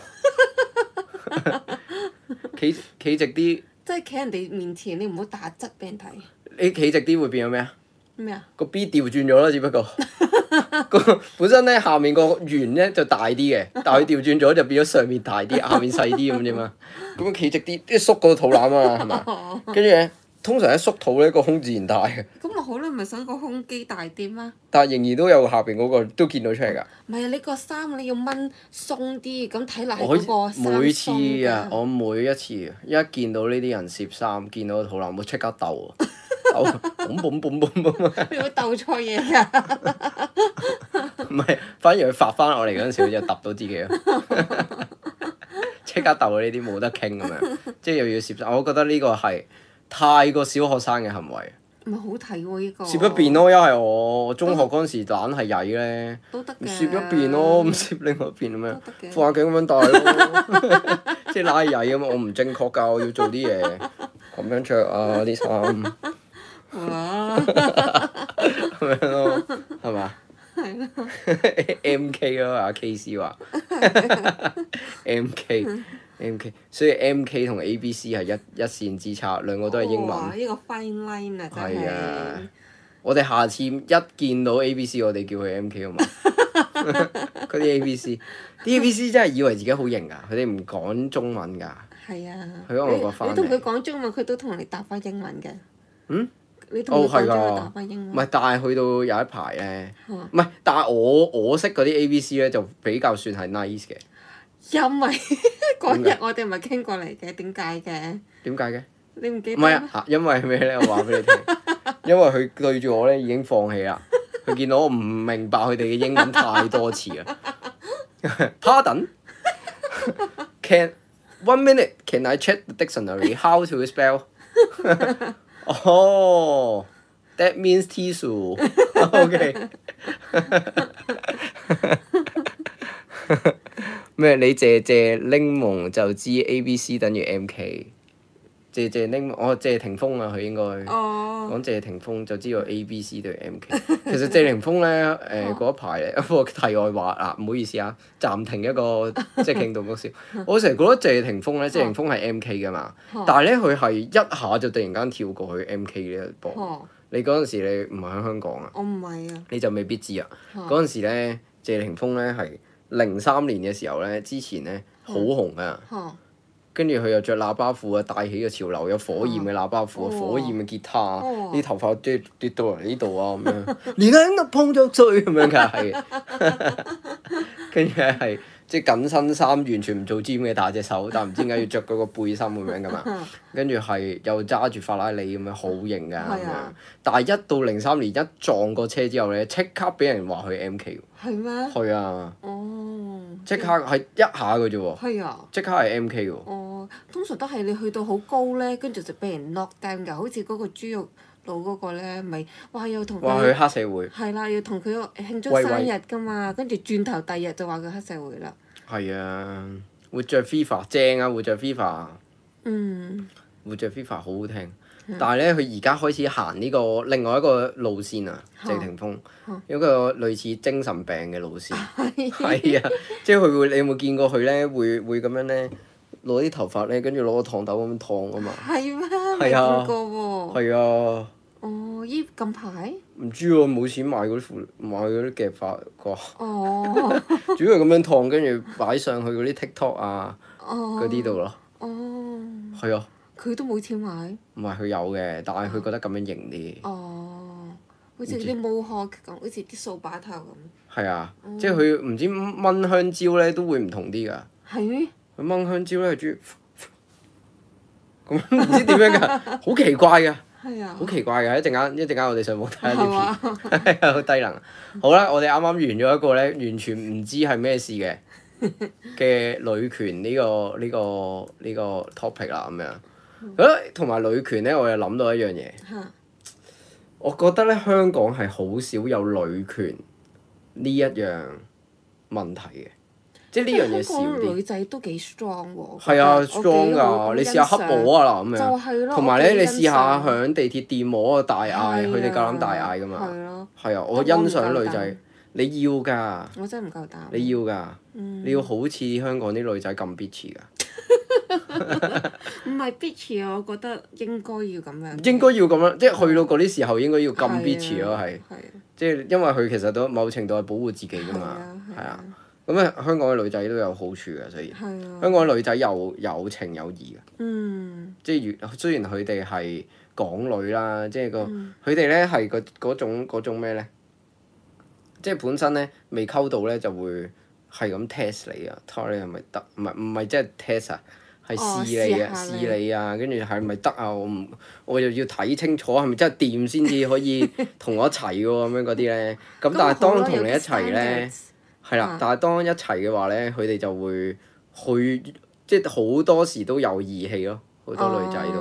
企企直啲。 即係企人哋面前，你唔好打側俾人睇。 你企直啲會變咗咩啊？ 咩啊？ 個 B 調轉咗啦，只不過個本身咧下面個圓咧就大啲嘅，但係佢調轉咗就變咗上面大啲，下面細啲咁啫嘛。咁樣企直啲，即係縮個肚腩啊嘛，係嘛？跟住咧，通常一縮肚咧個胸自然大嘅。 咁咪好啦，咪想個胸肌大啲咩？ 但係仍然都有下邊嗰個都見到出嚟㗎。 唔係啊！你個衫你要掹鬆啲，咁睇落係嗰個衫鬆㗎。 每次啊，我每一次一見到呢啲人攝衫，見到個肚腩，我即刻鬥啊！鬥，嘣嘣嘣嘣嘣。 你會鬥錯嘢㗎？ 唔係，反而佢發翻落嚟嗰陣時，佢就揼到自己咯。即刻鬥啊！呢啲冇得傾咁樣，即係又要攝衫。我覺得呢個係太過小學生嘅行為。 唔係好睇喎呢個。 攝一邊咯，一係我中學嗰陣時懶係曳咧， 都得嘅。 攝一邊咯，唔攝另外一邊咁樣， 都得嘅副眼鏡咁樣戴咯，即係拉曳啊嘛！我唔正確㗎，我要做啲嘢，咁樣着啊啲衫， 哇！ 咁樣咯，係嘛？ 係咯。 M K 咯，阿 K C 話 M K M K， 所以 M K 同 A B C 係一一線之差，兩個都係英文。 哇！呢個 fine line 啊，真係。 係啊！我哋下次一見到 A B C，我哋叫佢 M K 好嘛？嗰啲 A B C，啲 A B C 真係以為自己好型㗎，佢哋唔講中文㗎。 係啊。 去咗外國翻嚟。 你同佢講中文，佢都同你答翻英文嘅。 嗯？ 你同佢講中哦係㗎文答翻英文。 唔係，但係去到有一排咧， 嚇唔係，但係我我識嗰啲 A B C 咧就比較算係 nice 嘅。 因為嗰點日我哋咪傾過嚟嘅，點解嘅？ 點解嘅？ 你唔記唔係得咩？ 啊，因為咩咧？我話俾你聽，因為佢對住我咧已經放棄啦。佢見到我唔明白佢哋嘅英文太多次啦。Pardon? Can one minute? Can I check the dictionary? How to spell? Oh, that means tissue. OK. 咩？你謝謝檸檬就知 A B C 等於 M K。謝謝檸檬，哦謝霆鋒啊，佢應該哦。 講謝霆鋒就知道 A B C 對 M K。其實謝霆鋒咧，誒嗰一排咧，不過題外話啊，唔好意思啊，暫停一個即係傾到嗰笑。我成日覺得謝霆鋒咧，謝霆鋒係 M K 噶嘛，但係咧佢係一下就突然間跳過去 M K 呢一步。 哦。 你嗰陣時你唔係喺香港啊？ 我唔係啊。 你就未必知啊。嗰陣時咧，謝霆鋒咧係零三年嘅時候咧，之前咧好紅啊。 嚇。 跟住佢又着喇叭褲啊，帶起個潮流，有火焰嘅喇叭褲， 哦火焰嘅吉他， 哦啲頭髮跌跌到嚟呢度啊咁樣，連喺度碰着碎咁樣㗎係，跟住咧係即係緊身衫，完全唔做 gym 嘅，大隻手，但唔知點解要着嗰個背心咁樣㗎嘛，跟住係又揸住法拉利咁樣，好型㗎咁樣。但係一到零三年一撞過車之後咧，即刻俾人話佢 M K 喎。 係咩？ 係啊。 哦。 即刻係一下嘅啫喎。 係啊。 即刻係 M K 喎。 哦，通常都係你去到好高咧，跟住就俾人 knock down 㗎，好似嗰個豬肉佬嗰個咧，咪哇又同話佢黑社會。 係啦，要同佢慶祝喂喂生日㗎嘛，跟住轉頭第二日就話佢黑社會啦。 係啊，活著 FIFA 正啊，活著 FIFA。 嗯。 活著 FIFA 好好聽，但係咧佢而家開始行呢個另外一個路線啊，謝霆鋒有個類似精神病嘅路線。係啊，即係佢會，你有冇見過佢咧？會會咁樣咧，攞啲頭髮咧，跟住攞個燙斗咁樣燙啊嘛。 係咩？未係啊見過喎。 係啊。 哦，依近排？ 唔知喎，冇錢買嗰啲褲，買嗰啲夾髮啩。 哦。 主要係咁樣燙，跟住擺上去嗰啲 TikTok 啊哦。 嗰啲度咯。 哦。 係啊。 佢都冇錢買。 唔係佢有嘅，但係佢覺得咁樣型啲。 哦。好似啲 Mohawk 咁，好似啲掃把頭咁。 係啊，即係佢唔知炆香蕉咧都會唔同啲㗎。 係咩？ 佢炆香蕉咧係豬咁唔知點樣㗎，好奇怪㗎。 係啊。 好奇怪㗎！一陣間一陣間我哋上網睇下係啲嘛？ 片，係啊，好低能。好啦，我哋啱啱完咗一個咧，完全唔知係咩事嘅嘅女權呢個呢個呢個 topic 啦咁樣。咁同埋女權咧，我又諗到一樣嘢。 嚇。 我覺得咧，香港係好少有女權呢一樣問題嘅，即係呢樣嘢少香港女啲。 仔都幾 strong 喎。 係啊我幾 ，strong 好㗎！你試下黑摸啊嗱咁就樣。 係咯。 同埋咧， 我幾你試下欣賞響地鐵電摸啊大嗌，佢哋夠膽大嗌㗎嘛。 係咯。 係啊，我欣賞女仔，你要㗎， 我真係唔夠膽。 你要㗎， 嗯你要好似香港啲女仔咁 bitch 㗎。 唔係 bitch 啊！我覺得應該要咁樣。 應該要咁樣，即係去到嗰啲時候應該要咁 bitch 咯，係。 係啊。 即係因為佢其實都某程度係保護自己㗎嘛，係啊。咁啊，香港嘅女仔都有好處㗎，所以係啊。 香港嘅女仔有有情有義㗎。 嗯。 即係如雖然佢哋係港女啦，即係個嗯佢哋咧係個嗰種嗰種咩咧？即係本身咧未溝到咧就會係咁 test 你啊，睇下你係咪得？唔係唔係即係 test 啊，係試你啊， 哦試下你試你啊，跟住係咪得啊？我唔我又要睇清楚係咪真係掂先至可以同我一齊喎咁樣嗰啲咧。咁但係當同你一齊咧，係啦啊， 但係當一齊嘅話咧，佢哋就會去即係好多時都有義氣咯，好多女仔都。 哦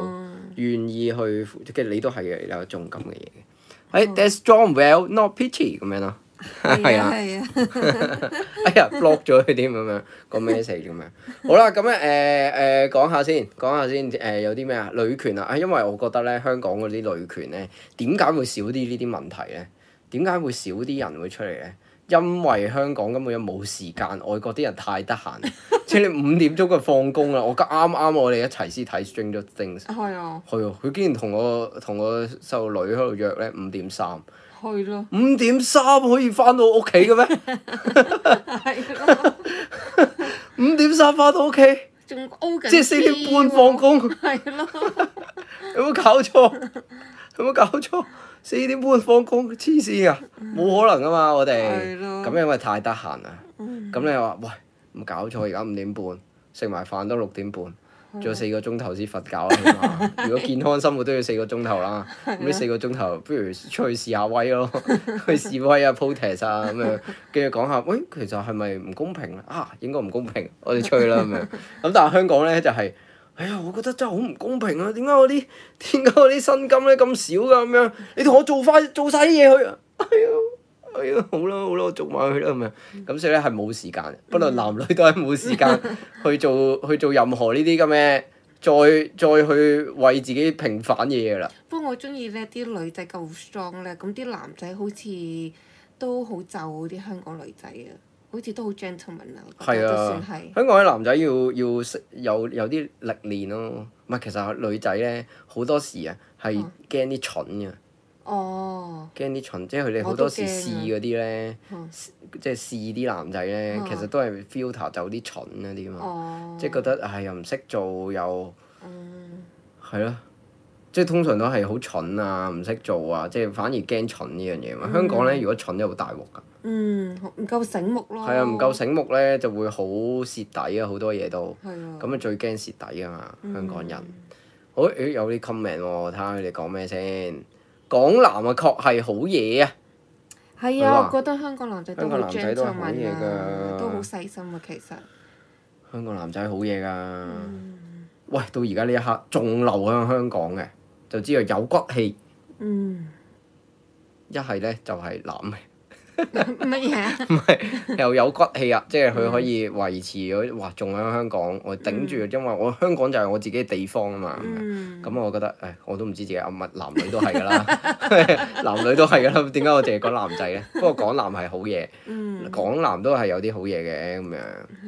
願意去，其實你都係嘅，有一種咁嘅嘢嘅。誒，That's strong well not pitchy 咁樣咯。係啊， 係啊， 哎呀 block 咗佢添咁樣個 message 咁樣。好啦，咁咧誒誒講下先，講下先誒、呃、有啲咩啊？女權啊，因為我覺得咧香港嗰啲女權咧點解會少啲呢啲問題咧？點解會少啲人會出嚟咧？因為香港根本就冇時間，外國啲人太得閒，即係你五點鐘就放工啦。我啱啱我哋一齊先睇 Stranger Things， 係啊， 係啊，佢竟然同我同我細路女喺度約咧五點三， 係咯， 五點三可以翻到屋企嘅咩？ 係咯， 五點三翻到屋企， 仲 O 緊， 即係四點半放工， 係咯， 有冇搞錯？有冇搞錯？四點半放工，黐線啊！冇可能噶嘛，我哋係咯咁因為太得閒啦。咁你話喂，冇搞錯，而家五點半食埋飯都六點半，仲有四個鐘頭先瞓覺啊！起碼如果健康生活都要四個鐘頭啦，咁呢四個鐘頭不如出去試下威咯，去示威啊、protest 啊咁樣，跟住講下，喂，其實係咪唔公平啊？啊，應該唔公平，我哋出去啦咁樣。咁但係香港咧就係、哎呀，我覺得真係好唔公平啊！點解我啲點解我啲薪金咧咁少㗎咁樣？你同我做翻做晒啲嘢去啊！哎呀，哎呀，好啦好啦，我做埋佢啦咁樣。咁所以咧係冇時間，不論男女都係冇時間去做去做任何呢啲咁嘅，再再去為自己平反嘅嘢啦。 不過我中意咧啲女仔夠 strong 咧，咁啲男仔好似都好就啲香港女仔啊，好似都好 gentleman 啊，我覺得都算係。 香港啲男仔要要識有有啲歷練咯，唔係其實女仔咧好多時啊係驚啲蠢嘅。 哦。 驚啲蠢，即係佢哋好多時試嗰啲咧， 嗯即係試啲男仔咧， 嗯其實都係 filter 走啲蠢嗰啲嘛， 哦。 即係覺得唉又唔識做又嗯。 係咯，即係通常都係好蠢啊，唔識做啊，即係反而驚蠢呢樣嘢嘛。香港咧如果蠢就好大鑊㗎。 嗯，唔夠醒目咯。 係啊，唔夠醒目咧就會好蝕底啊，好多嘢都。 係啊。 咁啊最驚蝕底啊嘛，香港人。好，誒有啲 comment 喎，睇下佢哋講咩先。港男啊，確係好嘢啊！ 係啊，我覺得香港男仔都好 gentleman 㗎， 啊，都好細心啊，其實。 香港男仔好嘢㗎。喂，到而家呢一刻仲留喺香港嘅，就知道有骨氣。 嗯。 一係咧就係男嘅。 乜嘢啊？ 唔係又有骨氣啊！即係佢可以維持咗，哇！仲喺香港，我頂住，因為我香港就係我自己嘅地方啊嘛。咁我覺得，誒，我都唔知自己啊，乜男女都係㗎啦，男女都係㗎啦。點解我淨係講男仔咧？不過港男係好嘢，港男都係有啲好嘢嘅咁樣。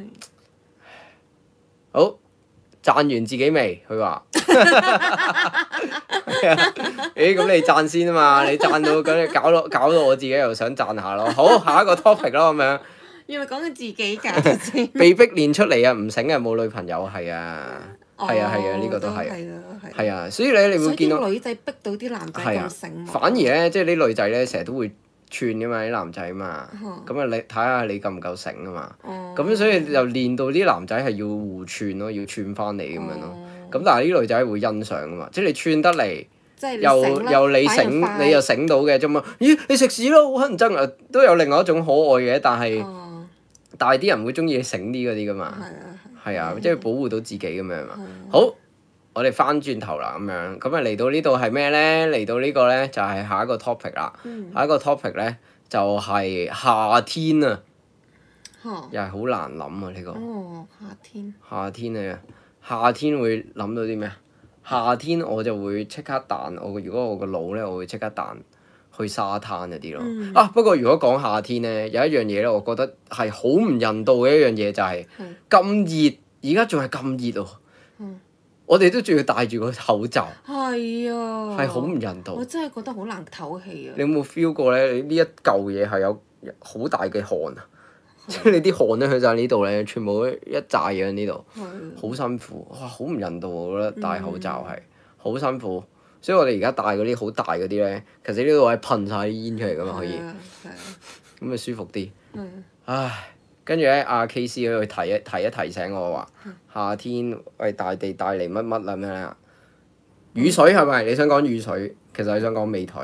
好，讚完自己未？佢話。誒咁你讚先啊嘛！你讚到咁，你搞到搞到我自己又想讚下咯。好，下一個 topic 咯咁樣。 原來講緊自己㗎。 被逼練出嚟啊！唔醒啊，冇女朋友係啊，係啊係啊，呢個都係。 係啊係。 係啊，所以咧，你會見到所以啲女仔逼到啲男仔咁醒目。 反而咧，即係啲女仔咧，成日都會串㗎嘛，啲男仔嘛。咁啊，你睇下你夠唔夠醒啊嘛。咁所以就練到啲男仔係要互串咯，要串翻嚟咁樣咯。咁但係啲女仔會欣賞㗎嘛，即係你串得嚟。又又你醒，你又醒到嘅啫嘛？咦，你食屎咯，好乞人憎啊！都有另外一種可愛嘅，但係、哦、但係啲人會中意醒啲嗰啲噶嘛？係啊，即係保護到自己咁樣嘛。好，我哋翻轉頭啦，咁樣咁啊嚟到呢度係咩咧？嚟到呢個咧就係、是、下一個 topic 啦。嗯、下一個 topic 咧就係、是、夏天啊， 哦、 又係好難諗啊呢、呢個。 哦，夏天。夏天啊，夏天會諗到啲咩啊？夏天我就會即刻彈我，如果我個腦咧，我會即刻彈去沙灘嗰啲咯。嗯、啊，不過如果講夏天咧，有一樣嘢咧，我覺得係好唔人道嘅一樣嘢，就係咁熱，而家仲係咁熱喎。嗯、我哋都仲要戴住個口罩。係啊。係好唔人道。 我真係覺得好難唞氣啊！ 你有冇 feel 過咧？你呢一嚿嘢係有好大嘅汗啊！即係你啲汗咧去晒呢度咧，全部一紮嘢喺呢度，好辛苦，哇！好唔人道，我覺得戴口罩係好辛苦，所以我哋而家戴嗰啲好大嗰啲咧，其實呢度係噴晒啲煙出嚟噶嘛，可以，咁咪舒服啲。唉，跟住咧，阿 K C 佢提一提一提醒我話，夏天為大地帶嚟乜乜咁樣啊？雨水係咪？你想講雨水？其實你想講美腿。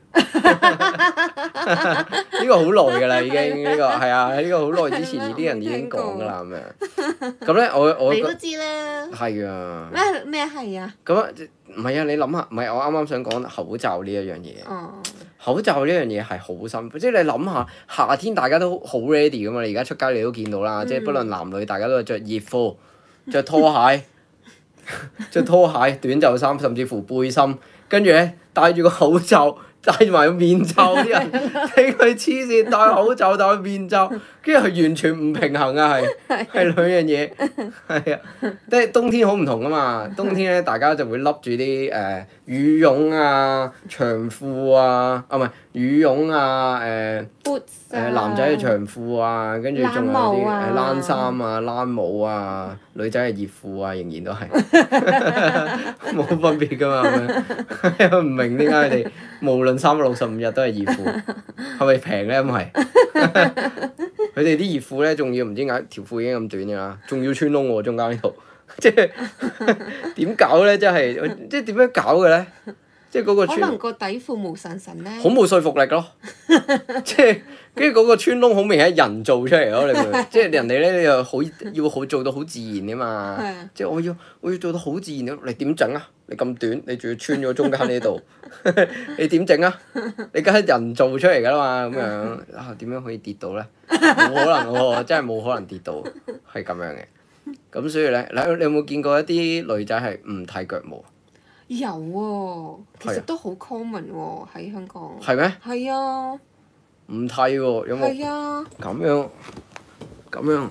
呢個好耐㗎啦，已經呢個係啊，呢個好耐之前啲人已經講㗎啦咁樣。咁咧，我我你都知啦。 係啊。 咩咩係啊？ 咁啊，唔係啊！你諗下，唔係我啱啱想講口罩呢一樣嘢。 哦。 口罩呢樣嘢係好辛苦，即係你諗下，夏天大家都好 ready 㗎嘛，你而家出街你都見到啦， 嗯、 即係不論男女，大家都係着熱褲、着拖鞋、着拖鞋、短袖衫，甚至乎背心，跟住咧戴住個口罩。戴埋個面罩啲人，聽佢黐線，戴口罩戴個面罩，跟住係完全唔平衡啊！係係兩樣嘢，係啊，即係冬天好唔同啊嘛！冬天咧，大家就會笠住啲誒羽絨啊、長褲啊，啊唔係羽絨啊誒誒男仔嘅長褲啊，跟住仲有啲誒冷衫啊、冷帽啊，女仔嘅熱褲啊，仍然都係冇分別㗎嘛，咁樣唔明點解佢哋無論三百六十五日都係熱褲，係咪平咧？咁係佢哋啲熱褲咧，仲要唔知點解條褲已經咁短㗎啦，仲要穿窿喎中間呢度，即係點搞咧？即係即係點樣搞嘅咧？即係嗰個穿， 可能個底褲毛神神咧， 好冇說服力咯。即係跟住嗰個穿窿好明顯係人造出嚟咯，你明唔明？即係人哋咧又好要好做到好自然㗎嘛。即係我要我要做到好自然，你點整啊？你咁短，你仲要穿咗中間呢度，你點整啊？你梗係人造出嚟㗎啦嘛，咁樣啊點樣可以跌到咧？冇可能喎，真係冇可能跌到，係咁樣嘅。咁所以咧，你你有冇見過一啲女仔係唔剃腳毛？ 有喎，其實都好 common 喎喺香港。 係咩？ 係啊。 唔剃喎，有冇？ 係啊。 咁樣，咁樣，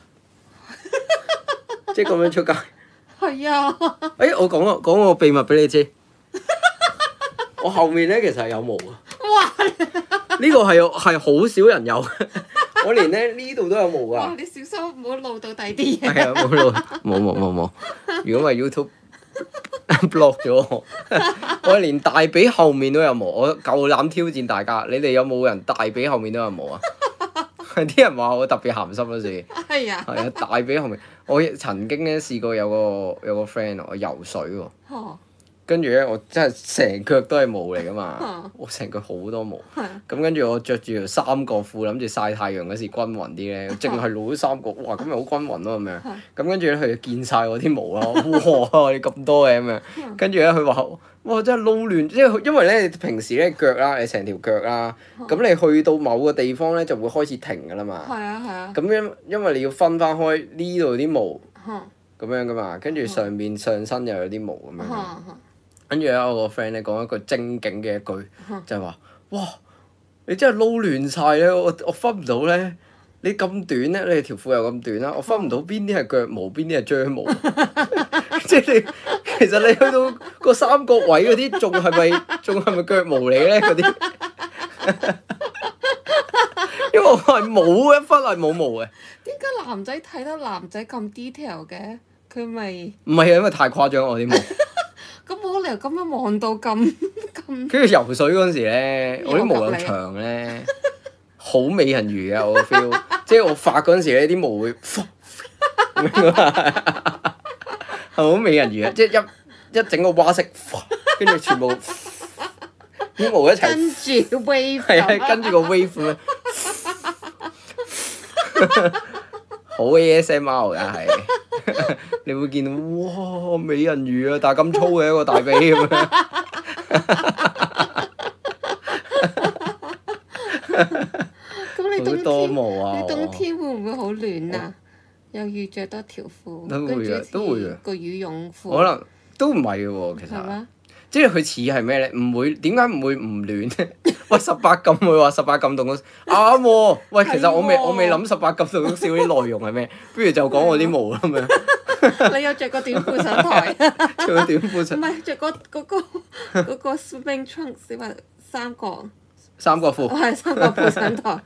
即係咁樣出街。 係啊。 誒，我講個講個秘密俾你知。我後面咧其實係有毛啊。 哇！ 呢個係係好少人有，我連咧呢度都有毛㗎。 你小心唔好露到第啲嘢。 係啊，冇露，冇冇冇冇。如果唔係 YouTube block 咗我，我連大髀後面都有毛，我夠膽挑戰大家，你哋有冇人大髀後面都有毛啊？啲人話我特別鹹濕嗰時。 係啊。 係啊，大髀後面，我曾經咧試過有個有個 friend 我游水喎。 哦。 跟住咧，我真係成腳都係毛嚟噶嘛，我成腳好多毛。咁跟住我着住條三角褲，諗住曬太陽嗰時均勻啲咧，淨係露咗三角，哇！咁咪好均勻咯咁樣。咁跟住咧，佢就見晒我啲毛啦，哇！你咁多嘅咁樣。跟住咧，佢話：哇！真係撈亂，即係因為咧，你平時咧腳啦，你成條腳啦，咁你去到某個地方咧就會開始停噶啦嘛。 係啊係啊。 咁因因為你要分翻開呢度啲毛，咁樣噶嘛，跟住上面上身又有啲毛咁樣。跟住咧，我個 friend 咧講一句精警嘅一句，就係話：哇！你真係撈亂晒咧，我我分唔到咧。你咁短咧，你條褲又咁短啦，我分唔到邊啲係腳毛，邊啲係薑毛。即係你其實你去到個三角位嗰啲，仲係咪仲係咪腳毛嚟咧？嗰啲，因為我係冇一忽係冇毛嘅。 點解男仔睇得男仔咁 detail 嘅？佢咪唔係啊，因為太誇張我啲毛。 咁冇理由咁樣望到咁咁。 跟住游水嗰陣時咧，我啲毛又長咧，好美人魚啊！我個 feel，即係我發嗰陣時咧，啲毛會咁樣啊，係好美人魚啊！即係一一整個蛙式，跟住全部啲毛一齊跟住 wave， 係啊，跟住個 wave 咁樣，好 A S M R 㗎係。你會見到哇美人魚啊，但係咁粗嘅一個大髀咁樣。 咁你冬好多天毛啊！ 你冬天會唔會好暖啊？又要着多條褲， 都會啊跟住都會啊個羽絨褲。 可能都唔係嘅喎，其實。 係咩？ 即係佢似係咩咧？唔會點解唔會唔暖咧？喂，十八禁會話十八禁凍啱喎。喂，其實我未我未諗十八禁凍笑啲內容係咩？不如就講我啲毛啦咁樣。 你有着過短褲上台？ 着個短褲上。 唔係着個嗰個嗰個 swimming trunks，小話三角。 三角褲。 我係三角褲上台。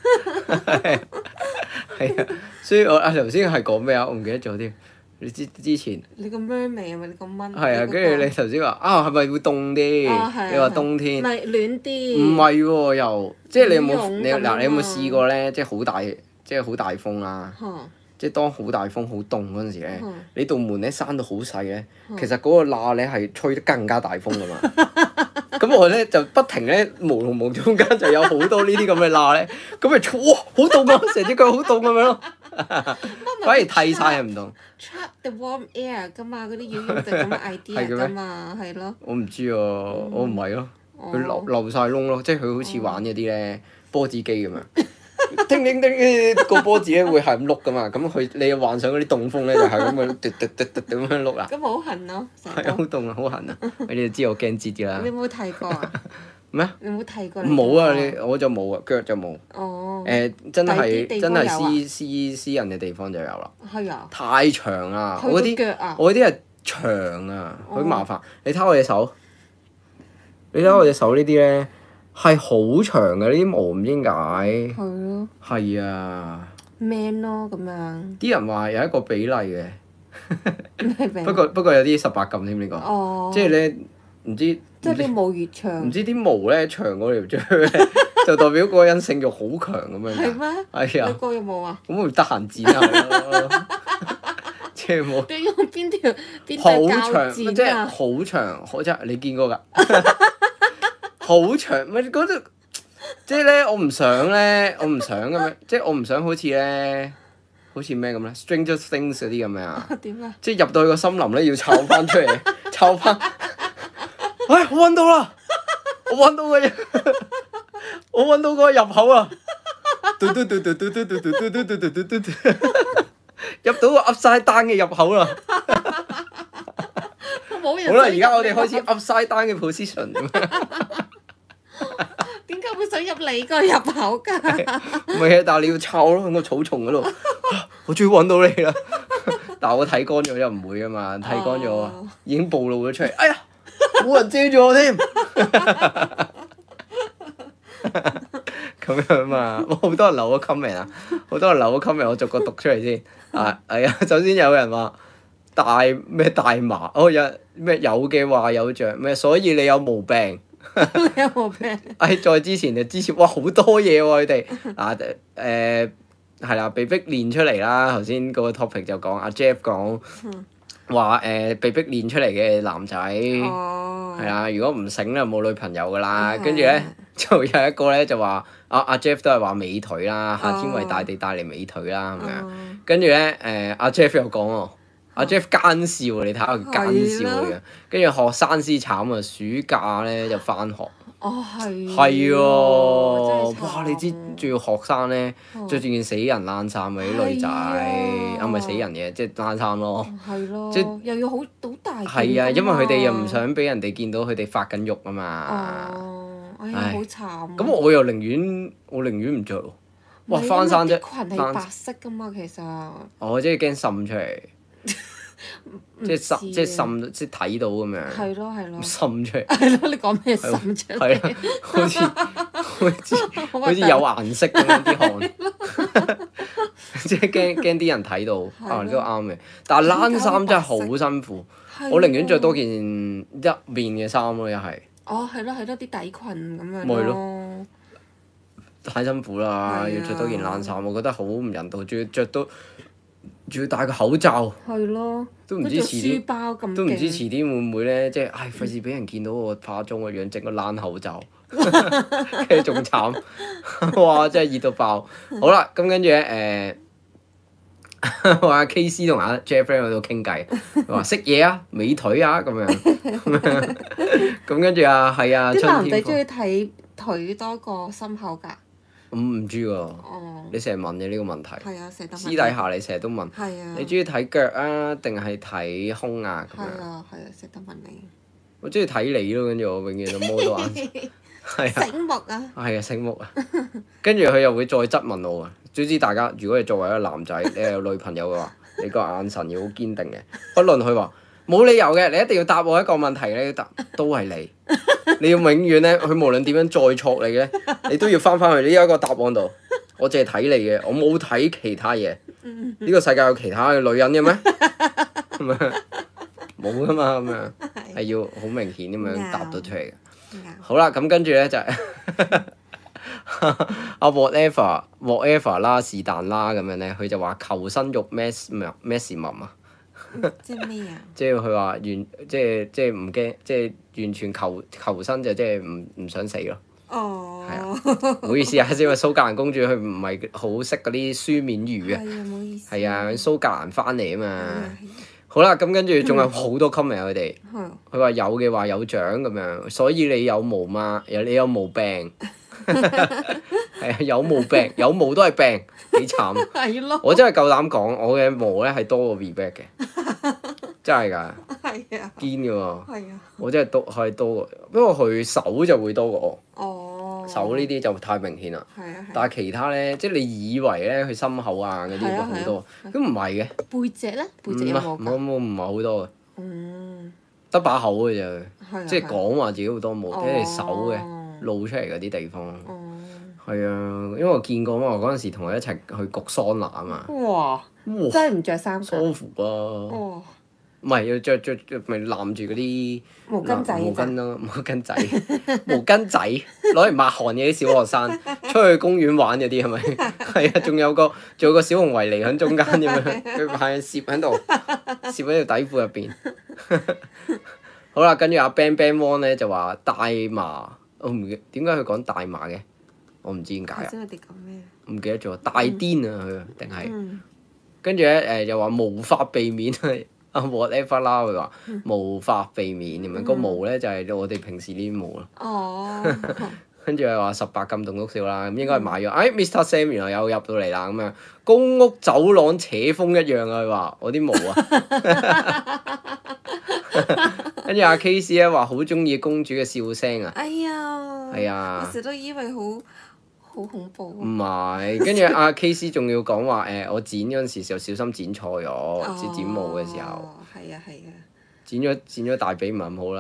係啊，所以我啊頭先係講咩啊？我唔記得咗添。你知之前？ 你個 mermaid 係咪你個蚊？ 係啊，跟住你頭先話啊，係咪會凍啲？ 哦係啊你話冬天。 唔係暖啲。 唔係喎，又即係你有冇羽絨咁你嗱？你有冇啊試過咧？即係好大，即係好大風啦。 嚇即係當好大風、好凍嗰陣時咧， 嗯你道門咧閂到好細咧，其實嗰個罅咧係吹得更加大風噶嘛。 咁我咧就不停咧無龍無中間就有好多呢啲咁嘅罅咧，咁咪哇好凍啊！成隻腳好凍咁樣咯，反而剃晒唔凍。 trap the warm air 㗎嘛，嗰啲妖妖就咁嘅 idea 㗎嘛，係咯。 我唔知喎，我唔係咯，佢漏漏曬窿咯，即係佢好似玩嗰啲咧波子機咁樣。叮叮叮，個波子咧會係咁碌噶嘛，咁佢你幻想嗰啲凍風咧就係咁樣嘟嘟嘟嘟咁樣碌啦。 咁好痕咯， 係啊，好凍啊，好痕啊！你哋知我驚折啲啦。 你有冇剃過啊？ 咩？ 你有冇剃過？ 冇啊！你我就冇啊，腳就冇。 哦。 誒，真係真係私私私私人嘅地方就有啦。 係啊。 太長啊！我嗰啲我嗰啲係長啊，好麻煩。你睇我隻手，你睇我隻手呢啲咧。係好長嘅呢啲毛，唔知點解。 係咯。 係啊。 man 咯咁樣。 啲人話有一個比例嘅。不過不過有啲十八禁添呢個。 哦。 即係咧，唔知。 即係啲毛越長。 唔知啲毛咧長過條脷咧，就代表嗰個人性慾好強咁樣。 係咩？ 係啊。 你個有冇啊？ 咁會得閒剪下咯。即係冇。 你用邊條邊條鉸剪啊？ 即係好長，好即係你見過㗎。好長，咪嗰度，即係咧，我唔想咧，我唔想咁樣，即係我唔想好似咧，好似咩咁咧，Stranger Things 嗰啲咁樣啊。 點啊？ 即係入到去個森林咧，要摷翻出嚟，摷翻。唉，我揾到啦！我揾到個，我揾到個入口啦！嘟嘟嘟嘟嘟嘟嘟嘟嘟嘟嘟嘟嘟嘟，入到個 Upside Down 嘅入口啦！好啦，而家我哋開始 Upside Down 嘅 position。 點解會想入你個入口㗎？ 唔係啊，但係你要摷咯，喺個草叢嗰度。我終於揾到你啦！但係我睇乾咗又唔會啊嘛，睇乾咗已經暴露咗出嚟。哎呀，冇人遮住我添。咁樣嘛，好多人留咗 comment 啊，好多人留咗 comment，我逐個讀出嚟先。啊，係啊，首先有人話大咩大麻，哦有咩有嘅話有着咩，所以你有毛病。 你有毛病？ 誒，再之前就之前，哇好多嘢喎佢哋啊誒係啦，被逼練出嚟啦。頭先嗰個 topic 就講阿 Jeff 講話誒被逼練出嚟嘅男仔係啊，如果唔醒咧冇女朋友噶啦。跟住咧就有一個咧就話阿阿 Jeff 都係話美腿啦，夏天為大地帶嚟美腿啦咁樣。跟住咧誒阿 Jeff 又講喎。阿 Jeff 奸笑，你睇下佢奸笑佢嘅，跟住學生先慘啊！暑假咧就返學。 哦，係。 係喎，哇！你知仲要學生咧，着住件死人冷衫嘅啲女仔，啊唔係死人嘅，即係冷衫咯。 係咯。 即又要好好大件。 係啊，因為佢哋又唔想俾人哋見到佢哋發緊肉啊嘛。 哦，哎呀，好慘。 咁我又寧願我寧願唔着喎。哇！翻山啫。 裙係白色㗎嘛，其實。 哦，即係驚滲出嚟。即係滲，即係滲，即係睇到咁樣。 係咯係咯。 滲出嚟。 係咯，你講咩滲出嚟？ 係啊，好似好似好似有顏色咁樣啲汗，即係驚驚啲人睇到，啊都啱嘅。但係冷衫真係好辛苦，我寧願着多件一面嘅衫咯，又係。 哦，係咯係咯，啲底裙咁樣咪咯。太辛苦啦！要着多件冷衫，我覺得好唔人道，仲要着到。仲要戴個口罩， 係咯， 都唔知遲啲，都唔知遲啲會唔會咧，即係唉費事俾人見到我化妝個樣，整個冷口罩，跟住仲慘，哇！真係熱到爆。好啦，咁跟住咧誒，話 K C 同阿 Jeff 喺度傾偈，話識嘢啊，美腿啊咁樣，咁跟住啊係啊， 啲男仔中意睇腿多過心口㗎。 咁唔知喎，你成日問嘅呢個問題， 係啊，成日都問。 私底下你成日都問，你中意睇腳啊，定係睇胸啊咁樣？ 係啊係啊，成日都問你。 我中意睇你咯，跟住我永遠都摸到眼，係啊。 醒目啊！ 係啊，醒目啊！跟住佢又會再質問我啊。總之大家，如果你作為一個男仔，你係有女朋友嘅話，你個眼神要好堅定嘅，不論佢話冇理由嘅，你一定要答我一個問題咧，答都係你。你要永遠咧，佢無論點樣再錯你嘅，你都要翻返去呢一個答案度。我淨係睇你嘅，我冇睇其他嘢。呢個世界有其他嘅女人嘅咩？咁樣冇噶嘛，咁樣係要好明顯咁樣答到出嚟嘅。好啦，咁跟住咧就係啊 whatever whatever 啦，是但啦咁樣咧，佢就話求生欲 maximum maximum 啊。 即係咩啊？ 即係佢話完，即係即係唔驚，即係完全求求生就即係唔唔想死咯。 哦， 係啊，唔好意思啊，因為蘇格蘭公主佢唔係好識嗰啲書面語啊。 係啊，唔好意思。 係啊，蘇格蘭翻嚟啊嘛。 係啊好啦，咁跟住仲有好多 comment 佢哋。 係啊。 佢話有嘅話有獎咁樣，所以你有毛嗎？有你有毛病。係啊，有毛病，有毛都係病，幾慘。 係咯。 我真係夠膽講，我嘅毛咧係多過 Rebecca 嘅，真係㗎， 係啊。 堅㗎喎。 係啊。 我真係多係多過，不過佢手就會多過我。 哦。 手呢啲就太明顯啦。 係啊係。 但係其他咧，即係你以為咧佢心口啊嗰啲會好多，咁唔係嘅。 背脊咧？背唔脊有冇㗎？ 係冇冇唔係好多嘅， 嗯。 得把口嘅啫。 係啊。 即係講話自己好多毛，即係手嘅哦。 露出嚟嗰啲地方。 哦。 係啊，因為我見過嘛，我嗰陣時同佢一齊去焗桑拿啊嘛。 哇！ 哇！ 真係唔着衫㗎。 舒服啊！ 哦。 唔係要着着着咪攬住嗰啲毛巾仔毛巾咯，毛巾仔，毛巾仔攞嚟抹汗嘅啲小學生，出去公園玩嗰啲係咪？係啊，仲有個仲有個小熊維尼喺中間咁樣，佢係攝喺度，攝喺條底褲入邊。好啦，跟住阿 Bang Bang Wong 咧就話大麻，我唔記點解佢講大麻嘅？我唔知點解啊！ 頭先我哋講咩？ 唔記得咗，大癲啊佢定係？ 嗯。 跟住咧誒又話無法避免啊 whatever 啦，佢話無法避免咁樣，個毛咧就係我哋平時呢啲毛咯。 哦。 跟住又話十八禁棟篤笑啦，咁應該係買咗。哎，Mr Sam 原來有入到嚟啦，咁樣公屋走廊扯風一樣啊！佢話我啲毛啊。跟住阿 K C 咧話好中意公主嘅笑聲啊。 哎呀。 係啊。 我成日都以為好好恐怖啊。 唔係，跟住阿 K C 仲要講話誒，我剪嗰陣時就小心剪錯咗，剪剪毛嘅時候。 哦，係啊係啊。 剪咗剪咗大髀唔係咁好啦。